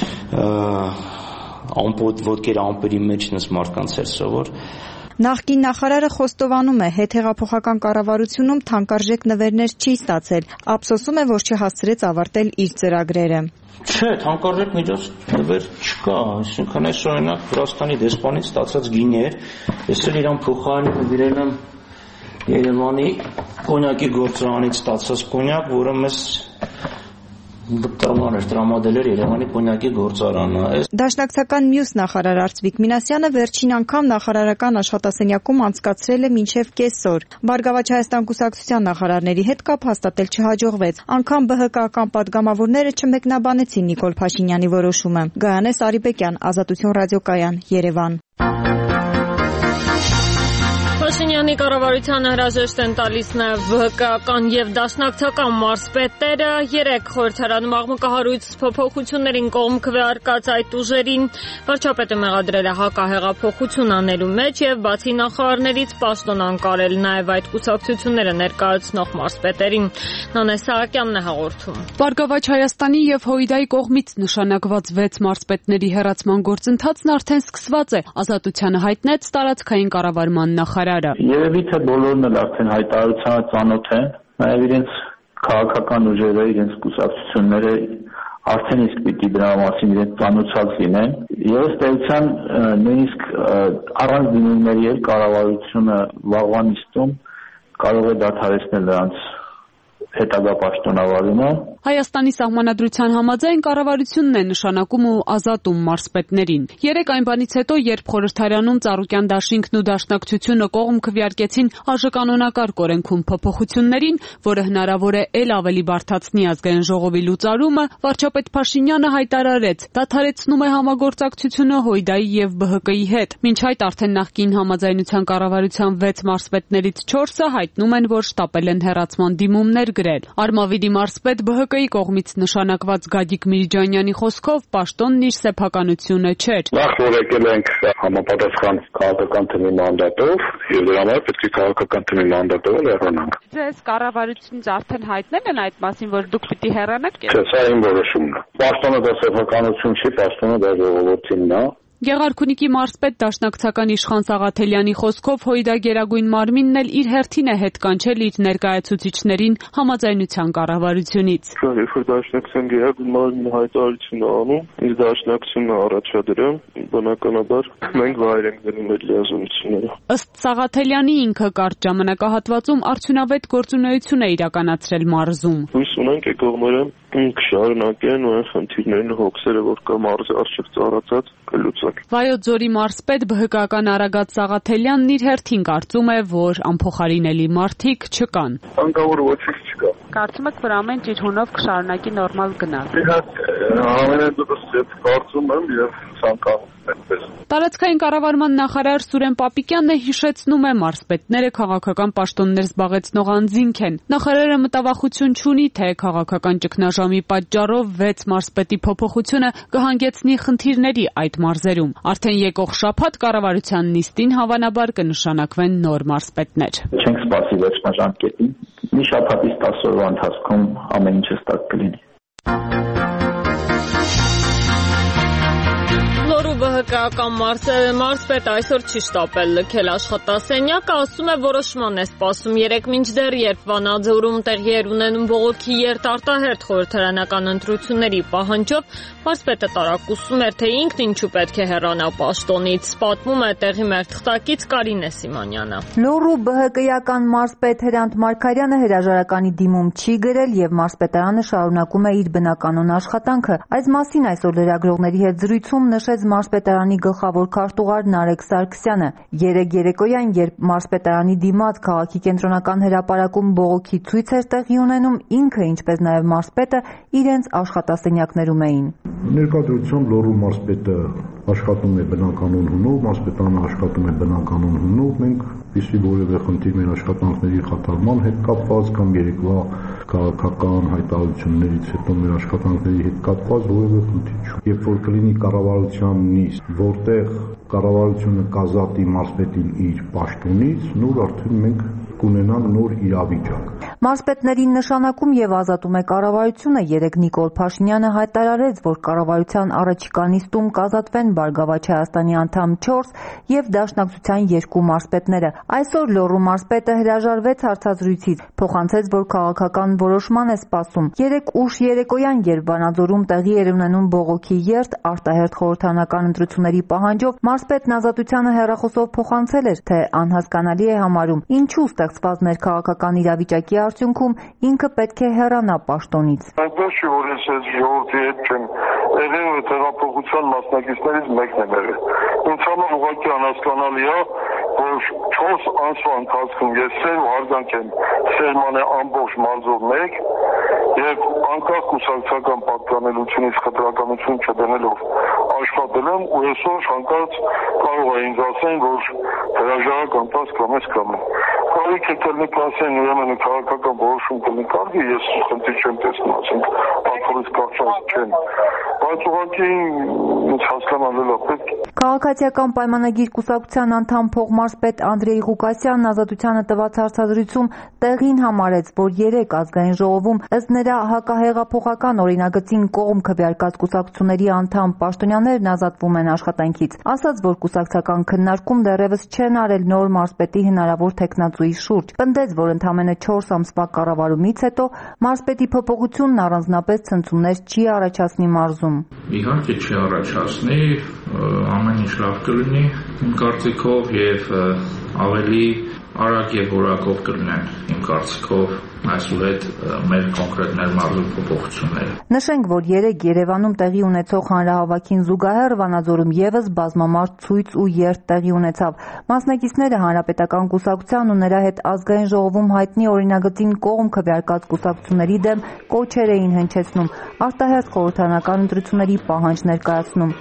ամպոտ ոտքեր ամպերի մեջ նս մարդկանց էր սովոր։ Նախկին նախարարը խոստովանում է, հետհեղափոխական կառավարությունում թանկարժեք նվերներ չի ստացել, ափսոսում է, որ չհասցրեց ավարտել իր ծրագրերը։ Չէ, թանկարժեք միջոց նվեր չկա, այսինքն այս օրինակ Վրաստանի դեսպանից ստացած գինի էր, ես էլ իրան փոխարինը նվիրել եմ Երևանի կոնյակի գործարանից ստացած կոնյակ, որը մեզ տրամաներ տրամադրել էր Երևանի կոնյակի գործարանը։ Դաշնակցական մյուս նախարար Արծվիկ Մինասյանը վերջին անգամ նախարարական աշխատասենյակում անցկացրել է մինչև կեսօր։ Բարգավաճ Հայաստան կուսակցության նախարարների հետ կապ հաստատել չհաջողվեց։ Անգամ Բ Հ Կ-ական падգամավորները չմեկնաբանեցին Նիկոլ Փաշինյանի որոշումը։ Գայանե Սարիբեկյան, Ազատություն ռադիոկայան, Երևան։ Փաշինյանի կառավարությանը հրաժեշտ են տալիս նաև Վ Հ Կ-ական եւ դաշնակցական մարզպետերը։ Երեք խորհրդարանում աղմկահարույց փոփոխություններին կողմ քվեարկած այդ ուժերին վարչապետը մեղադրել է հակահեղափոխություն անելու մեջ եւ բացի նախարարներից պաշտոն անկարել նաև այդ կուսակցությունները ներկայացնող մարզպետերին։ Նանե Սահակյանն է հաղորդում։ Բարգավաճ Հայաստանի եւ Հույդայի կողմից նշանակված վեց մարզպետների հեռացման գործընթացն արդեն սկսված է։ Ազատությանը հայտնեց տարածքային կառավարման նախարար։ Երևի թե բոլորն էլ արդեն հայտարարությանը ծանոթ են, նաև իրենց քաղաքական ուժերը, իրենց կուսակցությունները արդեն իսկ պիտի դրա մասին իրենց ծանոթացած լինեն։ Եվ ըստ էության նույնիսկ առանց դիմումների էլ կառավարությունը վաղվա նիստում կարող է դադարեցնել նրանց հետագա պաշտոնավարումը Հայաստանի սահմանադրության համաձայն կառավարությունն է նշանակում ու ազատում մարզպետներին։ Երեք այն բանից հետո, երբ խորհրդարանում Ծառուկյան դաշինքն ու Դաշնակցությունը կողմ քվեարկեցին ԱԺ-կանոնակարգ օրենքում փոփոխություններին, որը հնարավոր է ել ավելի բարդացնի ազգային ժողովի լուծարումը, վարչապետ Փաշինյանը հայտարարեց, դադարեցնում է համագործակցությունը ՀՅԴ-ի եւ ԲՀԿ-ի հետ։ Մինչ այդ արդեն նախկին համաձայնության կառավարության վեց մարզպետներից չորսը հայտնում են, որ շտապել են հեռացման դիմումներ գրել։ Արմավիրի մարզպետ ԲՀԿ-ի կողմից նշանակված Գագիկ Միրիջանյանի խոսքով պաշտոնն իր սեփականությունը չէր։ Նախ որ եկել ենք համապատասխան քաղաքական թիմի մանդատով, եւ դրա համար պետք է քաղաքական թիմի մանդատով հեռանանք։ Ձեզ կառավարությունից արդեն հայտնել են այդ մասին, որ դուք պիտի հեռանաք։ Չէ, սա իմ որոշումն է։ Պաշտոնը դա սեփականություն չի, պաշտոնը դա ժողովրդինն է։ Գեղարքունիքի մարզպետ Դաշնակցական Իշխան Սաղաթելյանի խոսքով ՀՅԴ գերագույն մարմինն էլ իր հերթին է հետ կանչել իր ներկայացուցիչներին համաձայնության կառավարությունից։ Երբ որ Դաշնակցության գերագույն մարմինը հայտարարություն է անում, իր Դաշնակցությունը առաջադրում, բնականաբար մենք վայր ենք դնում այդ լիազորությունները։ Ըստ Սաղաթելյանի ինքը կարճ ժամանակահատվածում արդյունավետ գործունեություն է իրականացրել մարզում։ Հույս ունենք եկող օրը կշարունակեն ու այն խնդիրներն ու հոգսերը, որ կա մարզի առջև ծառացած, կլուծեն։ Վայոց ձորի մարզպետ ԲՀԿ-ական Արագած Սաղաթելյանն իր հերթին կարծում է, որ անփոխարինելի մարդիկ չկան։ Անկավոր ոչինչ չկա։ Կարծում եք, որ ամեն ինչ իր հունով կշարունակի նորմալ գնալ։ Ամենայնիվս ես կարծում եմ եւ ցանկանում այդպես։ Տարածքային կառավարման նախարար Սուրեն Պապիկյանն է հիշեցնում է մարզպետները քաղաքական պաշտոններ զբաղեցնող անձինք են։ Նախարարը մտավախություն չունի, թե քաղաքական ճգնաժամի պատճառով վեց մարզպետի փոփոխությունը կհանգեցնի խնդիրների այդ մարզերում։ Արդեն եկող շաբաթ կառավարության նիստին հավանաբար կնշանակվեն նոր մարզպետներ։ Չենք սպասի վերջնաժամկետին։ Մի շաբաթից տասը օրվա ընթացքում ամեն ինչ հստակ կլինի։ ԲՀԿ-ական մարզպետը այսօր չի շտապել լքել աշխատասենյակը, ասում է որոշման է սպասում։ Երեկ մինչդեռ, երբ Վանաձորում տեղի էր ունենում բողոքի երթարտահերթ խորհրդարանական ընտրությունների պահանջով, մարզպետը տարակուսում էր, թե ինքն ինչու պետք է հեռանա պաշտոնից, պատմում է տեղի մեր թղթակից Կարինե Սիմանյանը։ Լոռու ԲՀԿ-ական մարզպետ Հրանտ Մարգարյանը հրաժարականի դիմում չի գրել եւ մարզպետարանը շարունակում է իր բնականոն աշխատանքը։ Այս մասին այսօր լրագրողների հետ զրույցում նշեց մարզպետարանի գլխավոր քարտուղար Նարեկ Սարգսյանը։ Երեկ երեկոյան, երբ մարզպետարանի դիմաց քաղաքի կենտրոնական հրապարակում բողոքի ցույց էր տեղի ունենում, ինքը, ինչպես նաև մարզպետը, իրենց աշխատասենյակներում էին։ Ներկայությամբ Լոռու մարզպետը աշխատում է բնականոն հունով, մարզպետարանը աշխատում է բնականոն հունով, մենք պիսի որևէ խնդիր մեր աշխատանքների խաթարման հետ կապված կամ երեկվա քաղաքական հայտարարություններից հետո մեր աշխատանքների հետ կապված որևէ խնդիր չկա։ Երբ որ կլինի կառավարության նիստ, որտեղ կառավարությունը կազատի մարզպետին իր պաշտոնից, նոր արդեն մենք կունենանք նոր իրավիճակ։ Մարզպետներին նշանակում եւ ազատում է կառավարությունը։ Երեկ Նիկոլ Փաշինյանը հայտարարեց, որ կառավարության առաջիկա նիստում կազատվեն Բարգավաճ Հայաստանի անդամ չորս եւ Դաշնակցության երկու մարզպետները։ Այսօր Լոռու մարզպետը հրաժարվեց հարցազրույցից, փոխանցեց, որ քաղաքական որոշման է սպասում։ Երեկ ուշ երեկոյան, երբ Վանաձորում տեղի էր ունենում բողոքի երթ արտահերթ խորհրդարանական ընտրությունների պահանջով, մարզպետն ազատությանը հեռախոսով փոխանցել էր, թե անհասկանալի է համարում, ինչու ստեղծված ներքաղաքական իրավիճակի արդյունքում ինքը պետք է հեռանա պաշտոնից։ Այնպես չի, որ ես այս ժողովրդի հետ չեմ եղել, ու տեղափոխության մասնակիցներից մեկն եմ եղել։ Ինձ համար ուղղակի անհասկանալի է, որ չորս ամսվա ընթացքում ես սեր ու հարգանք եմ սերմանել ամբողջ մարզով մեկ եւ անկախ կուսակցական պատկանելությունից խտրականություն չդնելով աշխատել եմ ու այսօր հանկարծ կարող է ինձ ասեն, որ հրաժարակ անտաս կամ ես կամ Կարիք է կլնի կասեն ուրեմն քաղաքական որոշում կլնի կարդի, ես խնդիր չեմ տեսնում, ասենք պատվորից կարճած չեն, բայց ուղղակի ինձ հասկանալել է պետք։ Քաղաքացիական պայմանագիր կուսակցության անդամ փոխմարզպետ Անդրեյ Ղուկասյանն ազատությանը տված հարցազրույցում տեղին համարեց, որ երեք ազգային ժողովում ըստ նրա հակահեղափոխական օրինագծին կողմ քվեարկած կուսակցությունների անդամ պաշտոնյաներն ազատվում են աշխատանքից, ասաց, որ կուսակցական քննարկում դեռևս չեն արել նոր մարզպետի հնարավոր թեկնածուի շուրջ։ Պնդեց, որ ընդամենը չորս ամսվա կառավարումից հետո մարզպետի փոփոխությունն առանձնապես ցնցումներ չի առաջացնի մարզում։ Իհարկե չի առաջացնի, ամեն ինչ լավ կլինի, իմ կարծիքով, եւ ավելի արագ եւ որակով կլինեն, իմ կարծիքով, այսուհետ մեր կոնկրետ ներմարվի փոփոխությունները։ Նշենք, որ երեկ Երևանում տեղի ունեցող հանրահավաքին զուգահեռ Վանաձորում եւս բազմամարդ ցույց ու երթ տեղի ունեցավ։ Մասնակիցները Հանրապետական կուսակցության ու նրա հետ ազգային ժողովում հայտնի օրինագծին կողմ քվեարկած կուսակցությունների դեմ կոչեր էին հնչեցնում, արտահերթ խորհրդարանական ընտրությունների պահանջ ներկայացնում։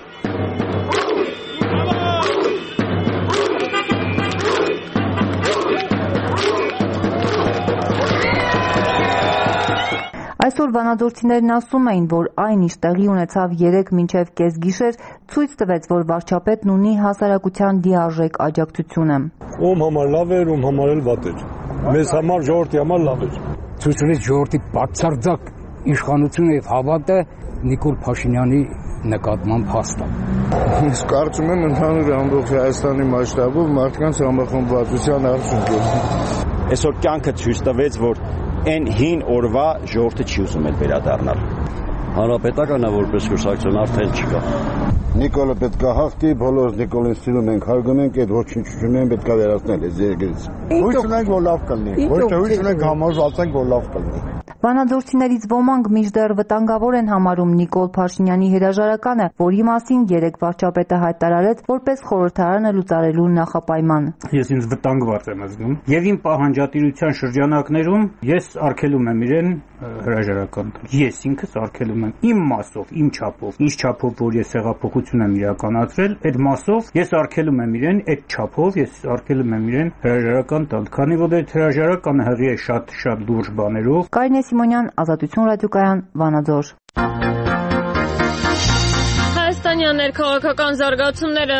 Այսօր վանաձորցիներն ասում էին, որ այն ինչ տեղի ունեցավ երեկ մինչև կեսգիշեր, ցույց տվեց, որ վարչապետն ունի հասարակության լիարժեք աջակցությունը։ Ում համար լավ էր, ում համար էլ վատ էր։ Մեզ համար ժողովրդի համար լավ էր։ Ցույց ունեց ժողովրդի բացարձակ իշխանությունը եւ հավատը Նիկոլ Փաշինյանի նկատմամբ հաստատ։ Ես կարծում եմ ընդհանուր ամբողջ Հայաստանի մասշտաբով մարդկանց համախմբվածության արդյունք է։ Այսօր կյանքը ցույց տվեց, որ այն հին օրվա ժողովուրդը չի ուզում էլ վերադառնալ։ Հանրապետականը որպես կուսակցություն արդեն չկա։ Նիկոլը պետք է հաղթի, բոլորս Նիկոլին սիրում ենք, հարգում ենք, այդ ոչնչությունները պետք է վերացնել այս երկրից։ Հույս ունենք, որ լավ կլինի։ Ոչ թե հույս ունենք, համոզված ենք, որ լավ կլինի։ Վանաձորցիներից ոմանք մինչդեռ վտանգավոր են համարում Նիկոլ Փաշինյանի հրաժարականը, որի մասին երեկ վարչապետը հայտարարեց որպես խորհրդարանը լուծարելու նախապայման։ Ես ինձ վտանգված եմ զգում եւ իմ պահանջատիրության շրջանակներում ես արգելում եմ իրեն հրաժարական տալ։ Ես ինքս արգելում եմ իմ մասով, իմ չափով, ինչ չափով որ ես հեղափոխություն եմ իրականացրել, այդ մասով ես արգելում եմ իրեն, այդ չափով ես արգելում եմ իրեն հրաժարական տալ, քանի որ այդ հրաժարականը հղի է շատ շատ լուրջ բաներով։ Կարինե Սիմոնյան, Ազատություն ռադիոկայան, Վանաձոր։ Հայաստանյան ներքաղաքական զարգացումները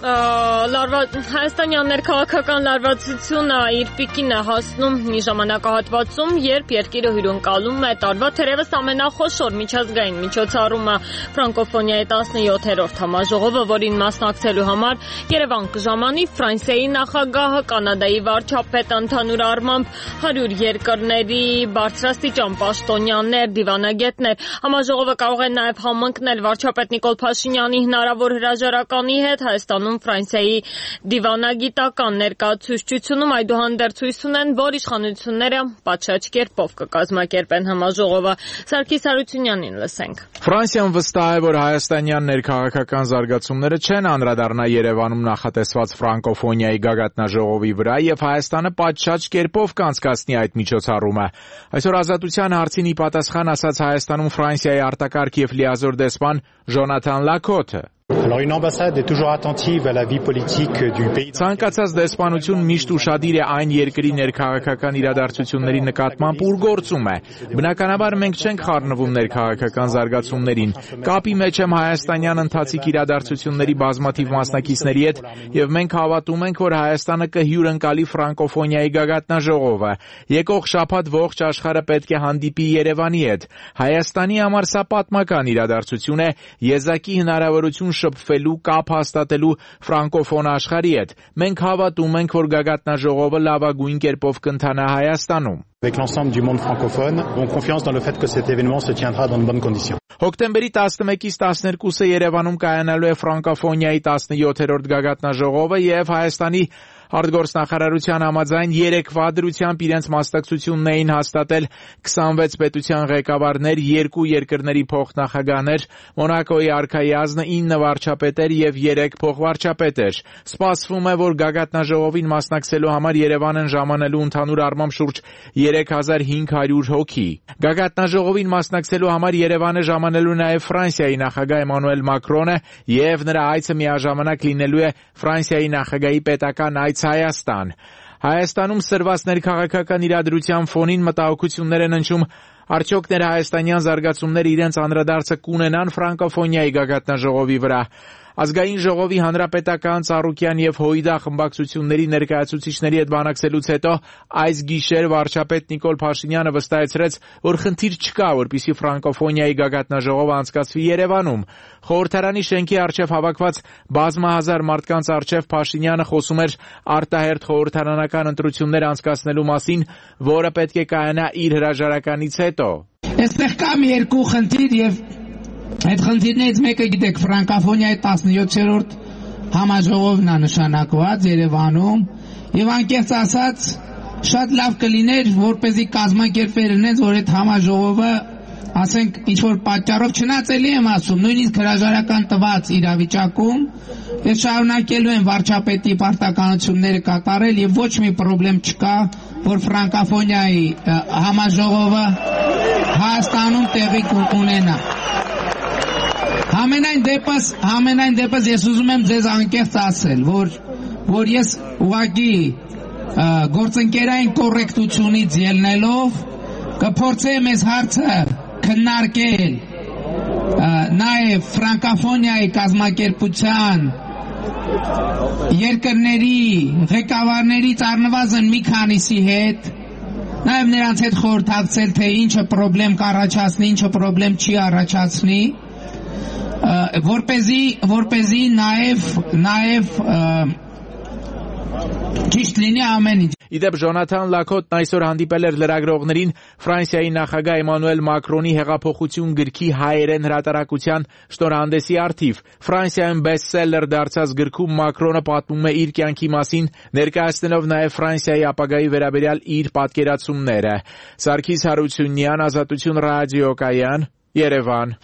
Հայաստանյան ներքաղաքական լարվածությունը իր պիկին է հասնում մի ժամանակահատվածում, երբ երկիրը հյուրընկալում է տարվա թերևս ամենախոշոր միջազգային միջոցառումը ֆրանկոֆոնիայի տասնյոթերորդ համաժողովը, որին մասնակցելու համար Երևան կժամանի Ֆրանսիայի նախագահը, Կանադայի վարչապետը, ընդհանուր առմամբ հարյուր երկրների բարձրաստիճան պաշտոնյաներ, դիվանագետներ։ Համաժողովը կարող է նաև համընկնել վարչապետ Նիկոլ Փաշինյանի հնարավոր հրաժարականի հետ Հայաստանում Ֆրանսիայի դիվանագիտական ներկայացուցչությունում այդուհանդերձ հույս ունեն, որ իշխանությունները պատշաճ կերպով կկազմակերպեն համաժողովը։ Սարգիս Հարությունյանին լսենք։ Ֆրանսիան վստահ է, որ հայաստանյան ներքաղաքական զարգացումները չեն անդրադառնա Երևանում նախատեսված ֆրանկոֆոնիայի գագաթնաժողովի վրա եւ Հայաստանը պատշաճ կերպով կանցկացնի այդ միջոցառումը։ Այսօր Ազատության հարցին ի պատասխան ասաց Հայաստանում Ֆրանսիայի արտակարգ եւ լիազոր դեսպան Ժոնաթան Լակոթը։ Alors une ambassade est toujours attentive à la vie politique du pays. Ցանկացած դեսպանություն միշտ ուշադիր է այն երկրի ներքաղաքական իրադարձությունների նկատմամբ ուր գործում է։ Բնականաբար մենք չենք խառնվում ներքաղաքական զարգացումներին։ Կապի մեջ եմ հայաստանյան ընթացիկ իրադարձությունների բազմաթիվ մասնակիցների հետ եւ մենք հավատում ենք, որ Հայաստանը կհյուրընկալի ֆրանկոֆոնիայի գագաթնաժողովը։ Եկող շաբաթ ողջ աշխարհը պետք է հանդիպի Երևանի հետ։ Հայաստանի համար սա պատմական իրադարձություն է, եզակի հնարավորություն շփվելու, կապ հաստատելու ֆրանկոֆոն աշխարհի հետ։ Մենք հավատում ենք, որ գագաթնաժողովը լավագույն կերպով կընթանա Հայաստանում։ Avec l'ensemble du monde francophone, ont confiance dans le fait que cet événement se tiendra dans de bonnes conditions. Հոկտեմբերի տասնմեկից տասներկուսը Երևանում կայանալու է ֆրանկոֆոնիայի տասնյոթերորդ գագաթնաժողովը եւ Հայաստանի արտգործնախարարության համաձայն երեկվա դրությամբ իրենց մասնակցությունն էին հաստատել քսանվեց պետության ղեկավարներ, երկու երկրների փոխնախագահներ, Մոնակոյի արքայի ազնը ինը վարչապետեր եւ երեք փոխվարչապետեր։ Սպասվում է, որ գագաթնաժողովին մասնակցելու համար Երևան են ժամանելու ընդհանուր առմամբ շուրջ երեք հազար հինգ հարյուր հոգի։ Գագաթնաժողովին մասնակցելու համար Երևան է ժամանելու նաև Ֆրանսիայի նախագահ Էմանուել Մակրոնը եւ նրա այցը միաժամանակ լինելու է Ֆրանսիայի նախագահի պետական այց Հայաստան։ Հայաստանում սրված ներքաղաքական իրադրության ֆոնին մտահոգություններ են ընչում, արդյոք ներհայաստանյան զարգացումները իրենց անդրադարձը կունենան ֆրանկոֆոնիայի գագաթնաժողովի վրա։ Ազգային ժողովի հանրապետական, Ծառուկյան եւ Հույդա խմբակցությունների ներկայացուցիչների հետ բանակցելուց հետո այս գիշեր վարչապետ Նիկոլ Փաշինյանը վստահեցրեց, որ խնդիր չկա, որպեսզի ֆրանկոֆոնիայի գագաթնաժողովը անցկացվի Երևանում։ Խորհրդարանի շենքի առջև հավաքված բազմահազար մարդկանց առջև Փաշինյանը խոսում էր արտահերթ խորհրդարանական ընտրություններ անցկացնելու մասին, որը պետք է կայանա իր հրաժարականից հետո։ Այստեղ կա մի երկու խնդիր եւ այդ խնդիրներից մեկը գիտեք ֆրանկոֆոնիայի տասնյոթերորդ համաժողովն է նշանակված Երևանում եւ անկեղծ ասած շատ լավ կլիներ, որպեսզի կազմակերպեր իրենց, որ այդ համաժողովը ասենք ինչ որ պատճառով չնայած եմ ասում, նույնիսկ հրաժարական տված իրավիճակում եւ շարունակելու են վարչապետի պարտականությունները կատարել եւ ոչ մի խնդրեմ չկա, որ ֆրանկաֆոնիայի համաժողովը Հայաստանում տեղի կունենա։ Համենայն դեպս, համենայն դեպս ես ուզում եմ ձեզ անկեղծ ասել, որ որ ես ուղղակի գործընկերային կոռեկտությունից ելնելով կփորձեմ այս հարցը քննարկել նաև ֆրանկաֆոնիայի կազմակերպության երկրների ղեկավարներից առնվազն մի քանիսի հետ, նաև նրանց հետ խորհրդակցել, թե ինչը խնդրեմ կառաջացնի, ինչը խնդրեմ չի առաջացնի, որպեսզի որպեսզի նաև նաև ճիշտ լինի ամեն ինչ։ Իդեպ Ժոնաթան Լակոտն այսօր հանդիպել էր լրագրողներին Ֆրանսիայի նախագահ Էմանուել Մակրոնի հեղափոխություն գրքի հայերեն հրատարակության շնորհանդեսի առթիվ։ Ֆրանսիայում բեսթսելլեր դարձած գրքում Մակրոնը պատմում է իր կյանքի մասին, ներկայացնելով նաև Ֆրանսիայի ապագայի վերաբերյալ իր պատկերացումները։ Սարգիս Հարությունյան, Ազատություն ռադիոկայան, Երևան։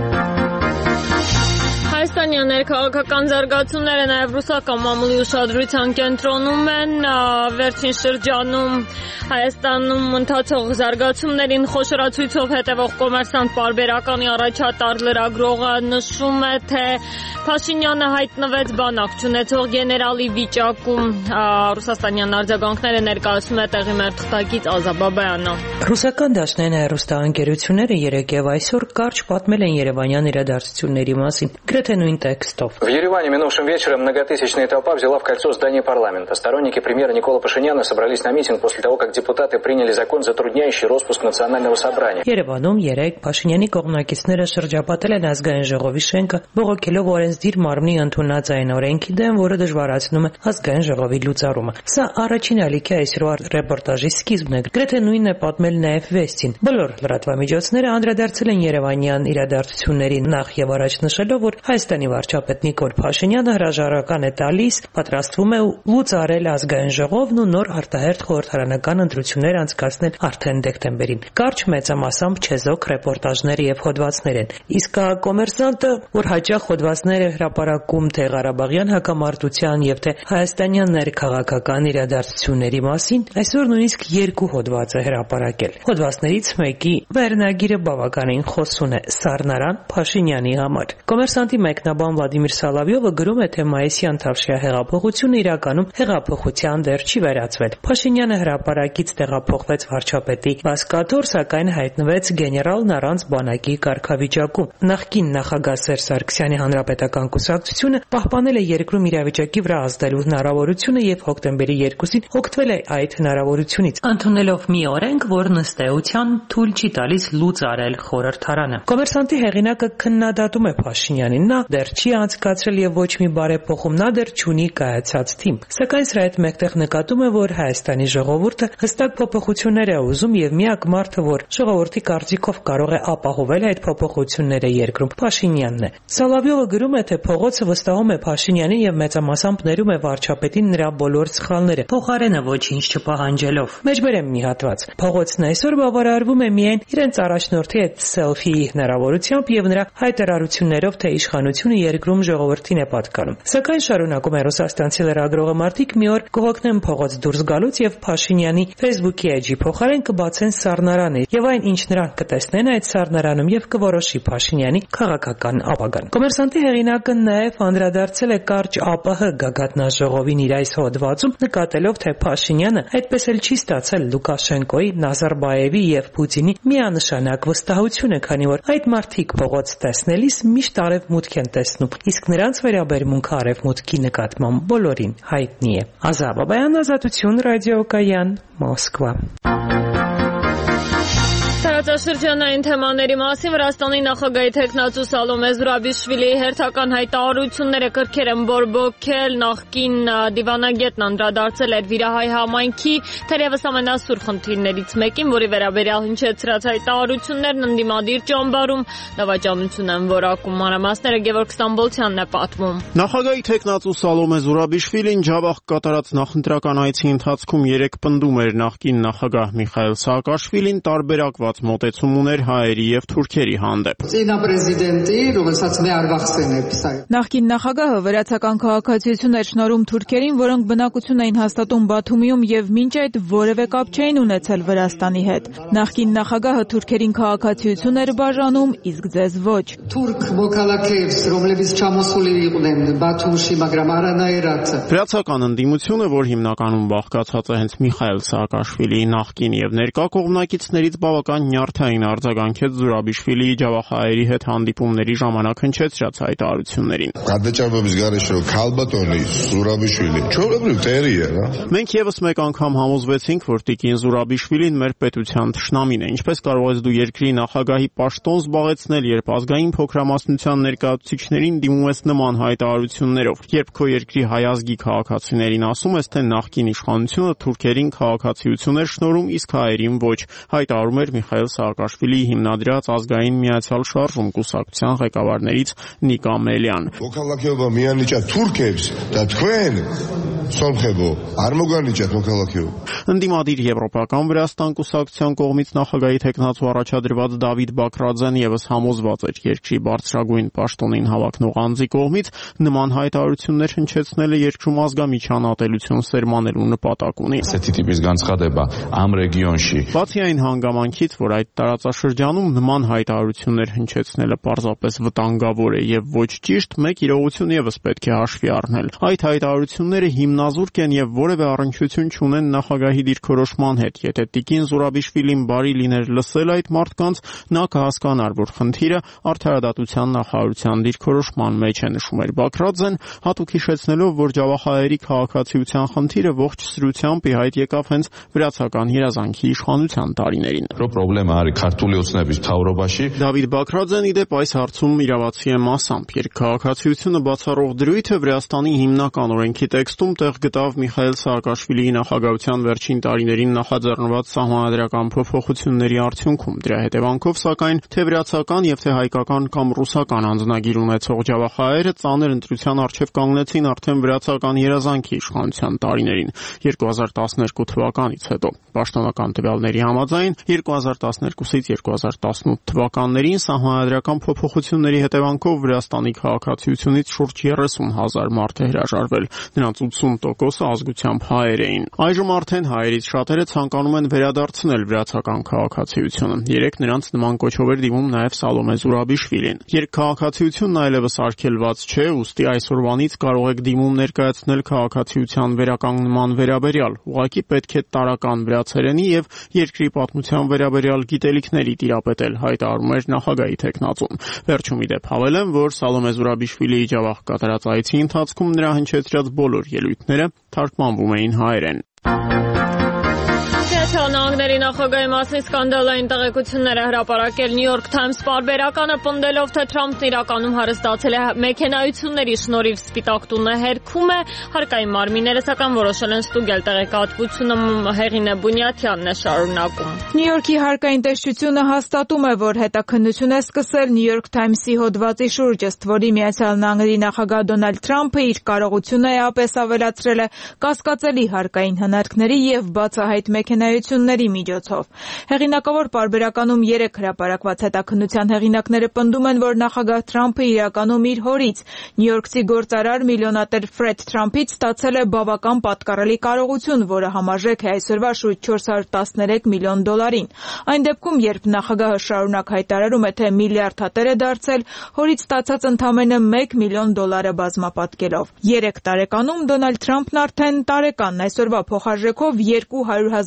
Հայաստանյան ներքաղաքական զարգացումները նաև ռուսական մամուլի ուշադրության կենտրոնում են։ Վերջին շրջանում Հայաստանում ընթացող զարգացումներին խոշորացույցով հետևող կոմերսանտ պարբերականի առաջատար լրագրողը նշում է, թե Փաշինյանը հայտնվեց բանակ չունեցող գեներալի վիճակում։ Ռուսաստանյան արձագանքները ներկայացնում է տեղի մեր թղթակից Ազա Բաբայանը։ Ռուսական դաշնային հեռուստաընկերությունները երեկ եւ այսօր կարճ պատմել են երևանյան իրադարձությունների մասին, գրեթե նույն տեքստով։ В Ереване минувшим вечером многотысячная толпа взяла в кольцо здание парламента. Сторонники премьера Никола Пашиняна собрались на митинг после того, как депутаты приняли закон, затрудняющий распуск национального собрания. Երևանում երեք Փաշինյանի կողմնակիցները շրջապատել են ազգային ժողովի շենքը, բողոքելով օրենսդիր մարմնի ընդունած այն օրենքի դեմ, որը դժվարացնում է ազգային ժողովի լուծարումը։ Սա առաջին ալիքի այսօր ռեպորտաժի սկիզբն է։ Գրեթե նույնն է պատմել նաև Վեստին։ Բոլոր լրատվամիջոցները անդրադարձել են երևանյան իրադարձություններին, նախ եւ առաջ նշելով, որ Հայաստանի վարչապետ Նիկոլ Փաշինյանը հրաժարական է տալիս, պատրաստվում է լուծարել ազգային ժողովն ու նոր արտահերթ խորհրդարանական ընտրություններ անցկացնել արդեն դեկտեմբերին։ Կարճ մեծամասամբ չեզոք ռեպորտաժներ եւ հոդվածներ են։ Իսկ կոմերսանտը, որ հաճախ հոդվածներ է հրապարակում թե Ղարաբաղյան հակամարտության եւ թե հայաստանյան ներքաղաքական իրադարձությունների մասին, այսօր նույնիսկ երկու հոդված է հրապարակել։ Հոդվածներից մեկի վերնագիրը բավականին խոսուն է՝ Սառնարան Փաշինյանի համար։ Կոմերսանտի մեկնաբան Վլադիմիր Սալավյովը գրում է, թե մայիսյան Թավշյա հեղափոխությունը իրականում հեղափոխության դեռ չի վերածվել։ Փաշինյանը հրապարակից տեղափոխվեց վարչապետի բասկաթոռ, սակայն հայտնվեց գեներալն առանց բանակի կարգավիճակում։ Նախկին նախագահ Սերժ Սարգսյանի հանրապետական կուսակցությունը պահպանել է երկրում իրավիճակի վրա ազդելու հնարավորությունը եւ հոկտեմբերի երկուսին օգտվել է այդ հնարավորությունից, ընդունելով մի օրենք, որն ըստ էության թույլ չի տալիս լուծարել խորհրդարանը։ Կոմերսանտի հեղինակը քննադատում է Փաշինյանին, նա դեռ չի անցկացրել եւ ոչ մի բարեփոխում, նա դեռ չունի կայացած թիմ։ Սակայն սրա հետ մեկտեղ նկատում է, որ Հայաստանի ժողովուրդը հստակ փոփոխություններ է ուզում եւ միակ մարդը, որ ժողովրդի կարծիքով կարող է ապահովել այդ փոփոխությունները երկրում, Փաշինյանն է։ Սալավյովը գրում է, թե փողոցը վստահում է Փաշինյանին եւ մեծամասամբ ներում է վարչապետին նրա բոլոր սխալները, փոխարենը ոչինչ չպահանջելով։ Մեջբերեմ մի հատված։ Փողոցն այսօր բավարարվում է միայն իրենց առաջնորդի հետ սելֆիի հնարավորությամբ եւ նրա հայտարարություններով, թե իշխանությունը երկրում ժողովրդին է պատկանում։ Սակայն շարունակում է ռուսաստանցի լրագրողը, մարդիկ մի օր կհոգնեն փողոց դուրս գալուց եւ Փաշինյանի Facebook-ի էջի փոխարեն կբացեն Սառնարանը եւ այն, ինչ նրանք կտեսնեն այդ Սառնարանում եւ կորոշի Փաշինյանի քաղաքական ապագան։ Կոմերսանտի հեղինակը նաեւ անդրադարձել է կարճ ԱՊՀ գագաթնաժողովին իր այս հոդվածում, նկատելով, թե Փաշինյանը այդպես էլ չի ստացել Լուկաշենկոյի, Նազարբաևի եւ Պուտինի միանշանակ վստահությունը, քանի որ այդ մարդիկ փողոց տեսնելիս միշտ արևմուտք են տեսնում, իսկ նրանց վերաբերմունքը արևմուտքի նկատմամբ բոլորին հայտնի է։ Ազա Բաբայան, Ազատություն ռադիոկայան, Մոսկվա։ Տարածաշրջանային թեմաների մասին Վրաստանի նախագահի թեկնածու Սալոմե Զուրաբիշվիլիի հերթական հայտարարությունները կրքեր են բորբոքել, նախկին դիվանագետն անդրադարձել էր Վիրահայ համայնքի թերևս ամենասուր խնդիրներից մեկին, որի վերաբերյալ հնչեցրած հայտարարություններն ընդդիմադիր ճամբարում դավաճանություն են որակում։ Մանրամասները Գևորգ Ստամբոլցյանն է պատմում։ Նախագահի թեկնածու Սալոմե Զուրաբիշվիլին Ջավախ կատարած նախընտրական այցի ընթացքում երեք պնդում էր նախկին նախագահ Միխայել Սաակաշվիլին տարբերակված մոտեցում ուներ հայերի եւ թուրքերի հանդեպ։ Նախկին նախագահը վրացական քաղաքացիություն էր շնորհում թուրքերին, որոնք բնակություն էին հաստատում Բաթումիում եւ մինչ այդ որևէ կապ չէին ունեցել Վրաստանի հետ։ Նախկին նախագահը թուրքերին քաղաքացիություն էր բաժանում, իսկ ձեզ ոչ։ Վրացական ընդդիմությունը, որ հիմնականում բաղկացած է հենց Միխայել Սաակաշվիլիի նախկին եւ ներկա կողմնակիցներից բավական նյարդային արձագանքեց Զուրաբիշվիլիի ջավախայերի հետ հանդիպումների ժամանակ հնչեցրած հայտարարություններին։ Գարդաճարբობის գարեշո քալբատոնի Զուրաբիշվիլի չորեբրու տերի է, հա։ Մենք եւս մեկ անգամ համոզվեցինք, որ տիկին Զուրաբիշվիլին մեր պետության թշնամին է։ Ինչպես կարող ես դու երկրի նախագահի պաշտոն զբաղեցնել, երբ ազգային փոքրամասնության ներկայացուցիչներին դիմում ես նման հայտարարություններով, երբ քո երկրի հայազգի քաղաքացիներին ասում ես, թե նախկին իշխանությունը թուրքերին քաղաքացիություն էր շնորհում, իսկ հայերին ոչ, հայտարարում էր Միխայել Սաակաշվիլիի հիմնադրած ազգային միացյալ շարժում կուսակցության ղեկավարներից Նիկա Մելյան։ Ոքալակեովա միանիճա թուրքებს դա თქვენ սոմխեբո արմոգանիճա ոքալակեով։ Ընդդիմադիր Եվրոպական Վրաստան կուսակցության կողմից նախագահի թեկնածու առաջադրված Դավիթ Բաքրաձեն եւս համոզված էր երկրի բարձրագույն պաշտոնին հավակնող անձի կողմից նման հայտարարություններ հնչեցնելը երկրում ազգամիջյան ատելություն սերմանելու նպատակ ունի։ Բացի այն հանգամանքից, որ այդ տարածաշրջանում նման հայտարարություններ հնչեցնելը պարզապես վտանգավոր է եւ ոչ ճիշտ, մեկ իրողություն եւս պետք է հաշվի առնել։ Այդ հայտարարությունները հիմնազուրկ են եւ որևէ առնչություն չունեն նախագահի դիրքորոշման հետ։ Եթե տիկին Զուրաբիշվիլին բարի լիներ լսել այդ մարդկանց, նա կհասկանար, որ խնդիրը արդարադատության նախարարության դիրքորոշման մեջ է, նշում էր Բաքրաձեն, հատուկ հիշեցնելով, որ ջավախայերի քաղաքացիության խնդիրը ողջ սրությամբ ի հայտ եկավ հենց վրացական երազանքի իշխանության տարիներին։ Դավիթ Բաքրաձեն իդեպ այս հարցում իրավացի է մասամբ։ Երկքաղաքացիությունը բացառող դրույթը Վրաստանի հիմնական օրենքի տեքստում տեղ գտավ Միխայել Սաակաշվիլիի նախագահության վերջին տարիներին նախաձեռնված սահմանադրական փոփոխությունների արդյունքում։ Դրա հետևանքով, սակայն, թե վրացական եւ թե հայկական կամ ռուսական անձնագիր ունեցող ջավախայերը ծանր ընտրության առջև կանգնեցին արդեն վրացական երազանքի իշխանության տարիներին երկու հազար տասներկու թվականից հետո։ Պաշտոնական տվյալների համաձայն երկու հազար տասներկուսից երկու հազար տասնութ թվականներին սահմանադրական փոփոխությունների հետևանքով Վրաստանի քաղաքացիությունից շուրջ երեսուն հազար մարդ է հրաժարվել։ Նրանց ութսուն տոկոսը ազգությամբ հայեր էին։ Այժմ արդեն հայերից շատերը ցանկանում են վերադարձնել վրացական քաղաքացիությունը։ Երեք նրանց նման կոչով էր դիմում նաև Սալոմե Զուրաբիշվիլին։ Երկքաղաքացիությունն այլևս արգելված չէ, ուստի այսօրվանից կարող եք դիմում ներկայացնել քաղաքացիության վերականգնման վերաբերյալ։ Ուղղակի պետք է տարական վրացերենի եւ երկրի պատմության վերաբերյալ գիտելիքների տիրապետել, հայտարարում էր նախագահի թեկնածուն։ Վերջում իդեպ հավելեմ, որ Սալոմե Զուրաբիշվիլիի ջավախ կատարած այցի ընթացքում նրա հնչեցրած բոլոր ելույթները թարգմանվում էին հայերեն։ Նահանգների նախագահի մասին սկանդալային տեղեկությունները հրապարակել New York Times պարբերականը պնդելով, թե Թրամփն իրականում հարստացել է մեքենայությունների շնորհիվ Սպիտակ տունը հերքում է, հարկային մարմինները սակայն որոշել են ստուգել տեղեկատվությունը։ Հեղինե Բունյաթյանն է շարունակում։ Նյու Յորքի հարկային տեսչությունը հաստատում է, որ հետաքննություն է սկսել New York Times-ի հոդվածի շուրջ, ըստ որի Միացյալ Նահանգների նախագահ Դոնալդ Թրամփը իր կարողությունը էապես ավելացրել է կասկածելի հարկային հնարքների եւ բացահայտ մեքենայությունների միջոցով։ Հեղինակավոր պարբերականում երեք հրապարակված հետաքննության հեղինակները պնդում են, որ նախագահ Թրամփը իրականում իր հորից, նյույորքցի գործարար միլիոնատեր Ֆրեդ Թրամփից ստացել է բավական պատկառելի կարողություն, որը համարժեք է այսօրվա շուրջ չորս հարյուր տասներեք միլիոն դոլարին։ Այն դեպքում, երբ նախագահը շարունակ հայտարարում է, թե միլիարդատեր է դարձել, հորից ստացած ընդամենը մեկ միլիոն դոլարը բազմապատկելով։ Երեք տարեկանում Դոնալդ Թրամփն արդեն տարեկան այսօրվա փոխարժեքով երկու հարյուր հազար դոլարի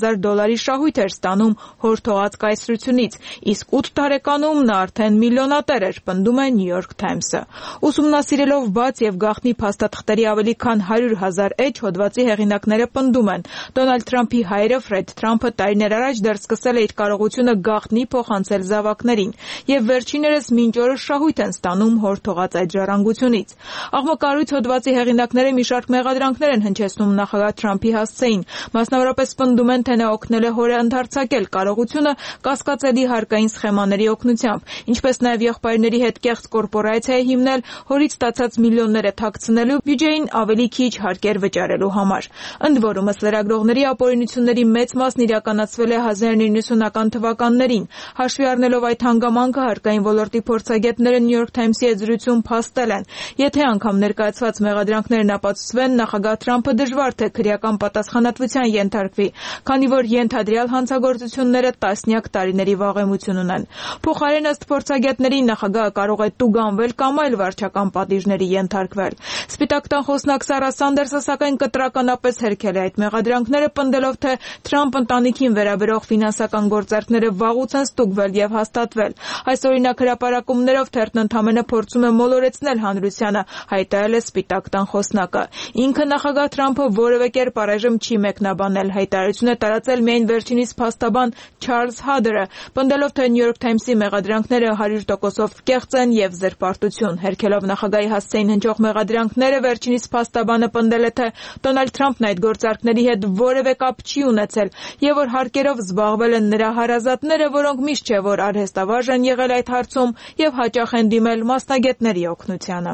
դոլարի շահույթ էր ստանում հոր թողած կայսրությունից, իսկ ութ տարեկանում նա արդեն միլիոնատեր էր, պնդում է New York Times-ը։ Ուսումնասիրելով բաց եւ գաղտնի փաստաթղթերի ավելի քան հարյուր հազար էջ, հոդվածի հեղինակները պնդում են. Դոնալդ Թրամփի հայրը Ֆրեդ Թրամփը տարիներ առաջ դեռ սկսել է իր կարողությունը գաղտնի փոխանցել զավակներին եւ վերջիներս մինչ օրս շահույթ են ստանում հոր թողած այդ ժառանգությունից։ Աղմկարույց հոդվածի հեղինակները մի շարք մեղադրանքներ են հնչեցնում նախագահ Թրամփի հասցեին, մասնավորապես պնդում են, թե նա օգնել է հորը ընդարձակել կարողությունը կասկածելի հարկային սխեմաների օգնությամբ, ինչպես նաեւ եղբայրների հետ կեղծ կորպորացիա է հիմնել հորից ստացած միլիոնները թաքցնելու, բյուջեին ավելի քիչ հարկեր վճարելու համար։ Ընդ որում, ըստ լրագրողների, ապօրինությունների մեծ մասն իրականացվել է հազար իննսուն նવսանական թվականներին։ Հաշվի առնելով այդ հանգամանքը, հարկային ոլորտի փորձագետները New York Times-ի հետ զրույցում փաստել են. եթե անգամ ներկայացված մեղադրանքներն ապացուցվեն, նախագահ Թրամփը դժվար թե քրեական պատասխանատվության ենթարկվի, քանի որ ենթադրյալ հանցագործությունները տասնյակ տարիների վաղեմություն ունեն։ Փոխարեն, ըստ փորձագետների, նախագահը կարող է տուգանվել կամ այլ վարչական պատիժների ենթարկվել։ Սպիտակ տան խոսնակ Սարա Սանդերսը սակայն կտրականապես հերքել է այդ մեղադրանքները, պնդելով, թե Թրամփ ընտանիքին վերաբերող ֆինանսական գործարքները վաղուց են ստուգվել եւ հաստատվել։ Այս օրինակ հրապարակումներով թերթն ընդամենը փորձում է մոլորեցնել հանրությանը, հայտարարել է Սպիտակ տան խոսնակը։ Ինքը նախագահ Թրամփը որևէ կերպ առայժմ չի մեկնաբանել, հայտարարություն է տարածել միայն վերջինիս փաստաբան Չարլզ Հադերը, պնդելով, թե New York Times-ի մեղադրանքները հարյուր տոկոսով կեղծ են եւ զրպարտություն։ Հերքելով նախագահի հասցեին հնչող մեղադրանքները, վերջինիս փաստաբանը պնդել է, թե Դոնալդ Թրամփն այդ գործարքների հետ որևէ կապ չի ունեցել եւ որ հարկերով զբաղվել են նրա հարազատները, որոնք միշտ չէ որ արհեստավարժ են եղել այդ հարցում եւ հաճախ են դիմել մասնագետների օգնությանը։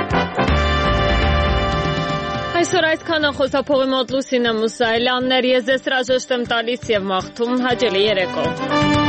Այսօր այսքանը խոսափողի մոտ Լուսինե Մուսայելյանն էր, ես ձեզ հրաժեշտ եմ տալիս եւ մաղթում հաճելի երեկո։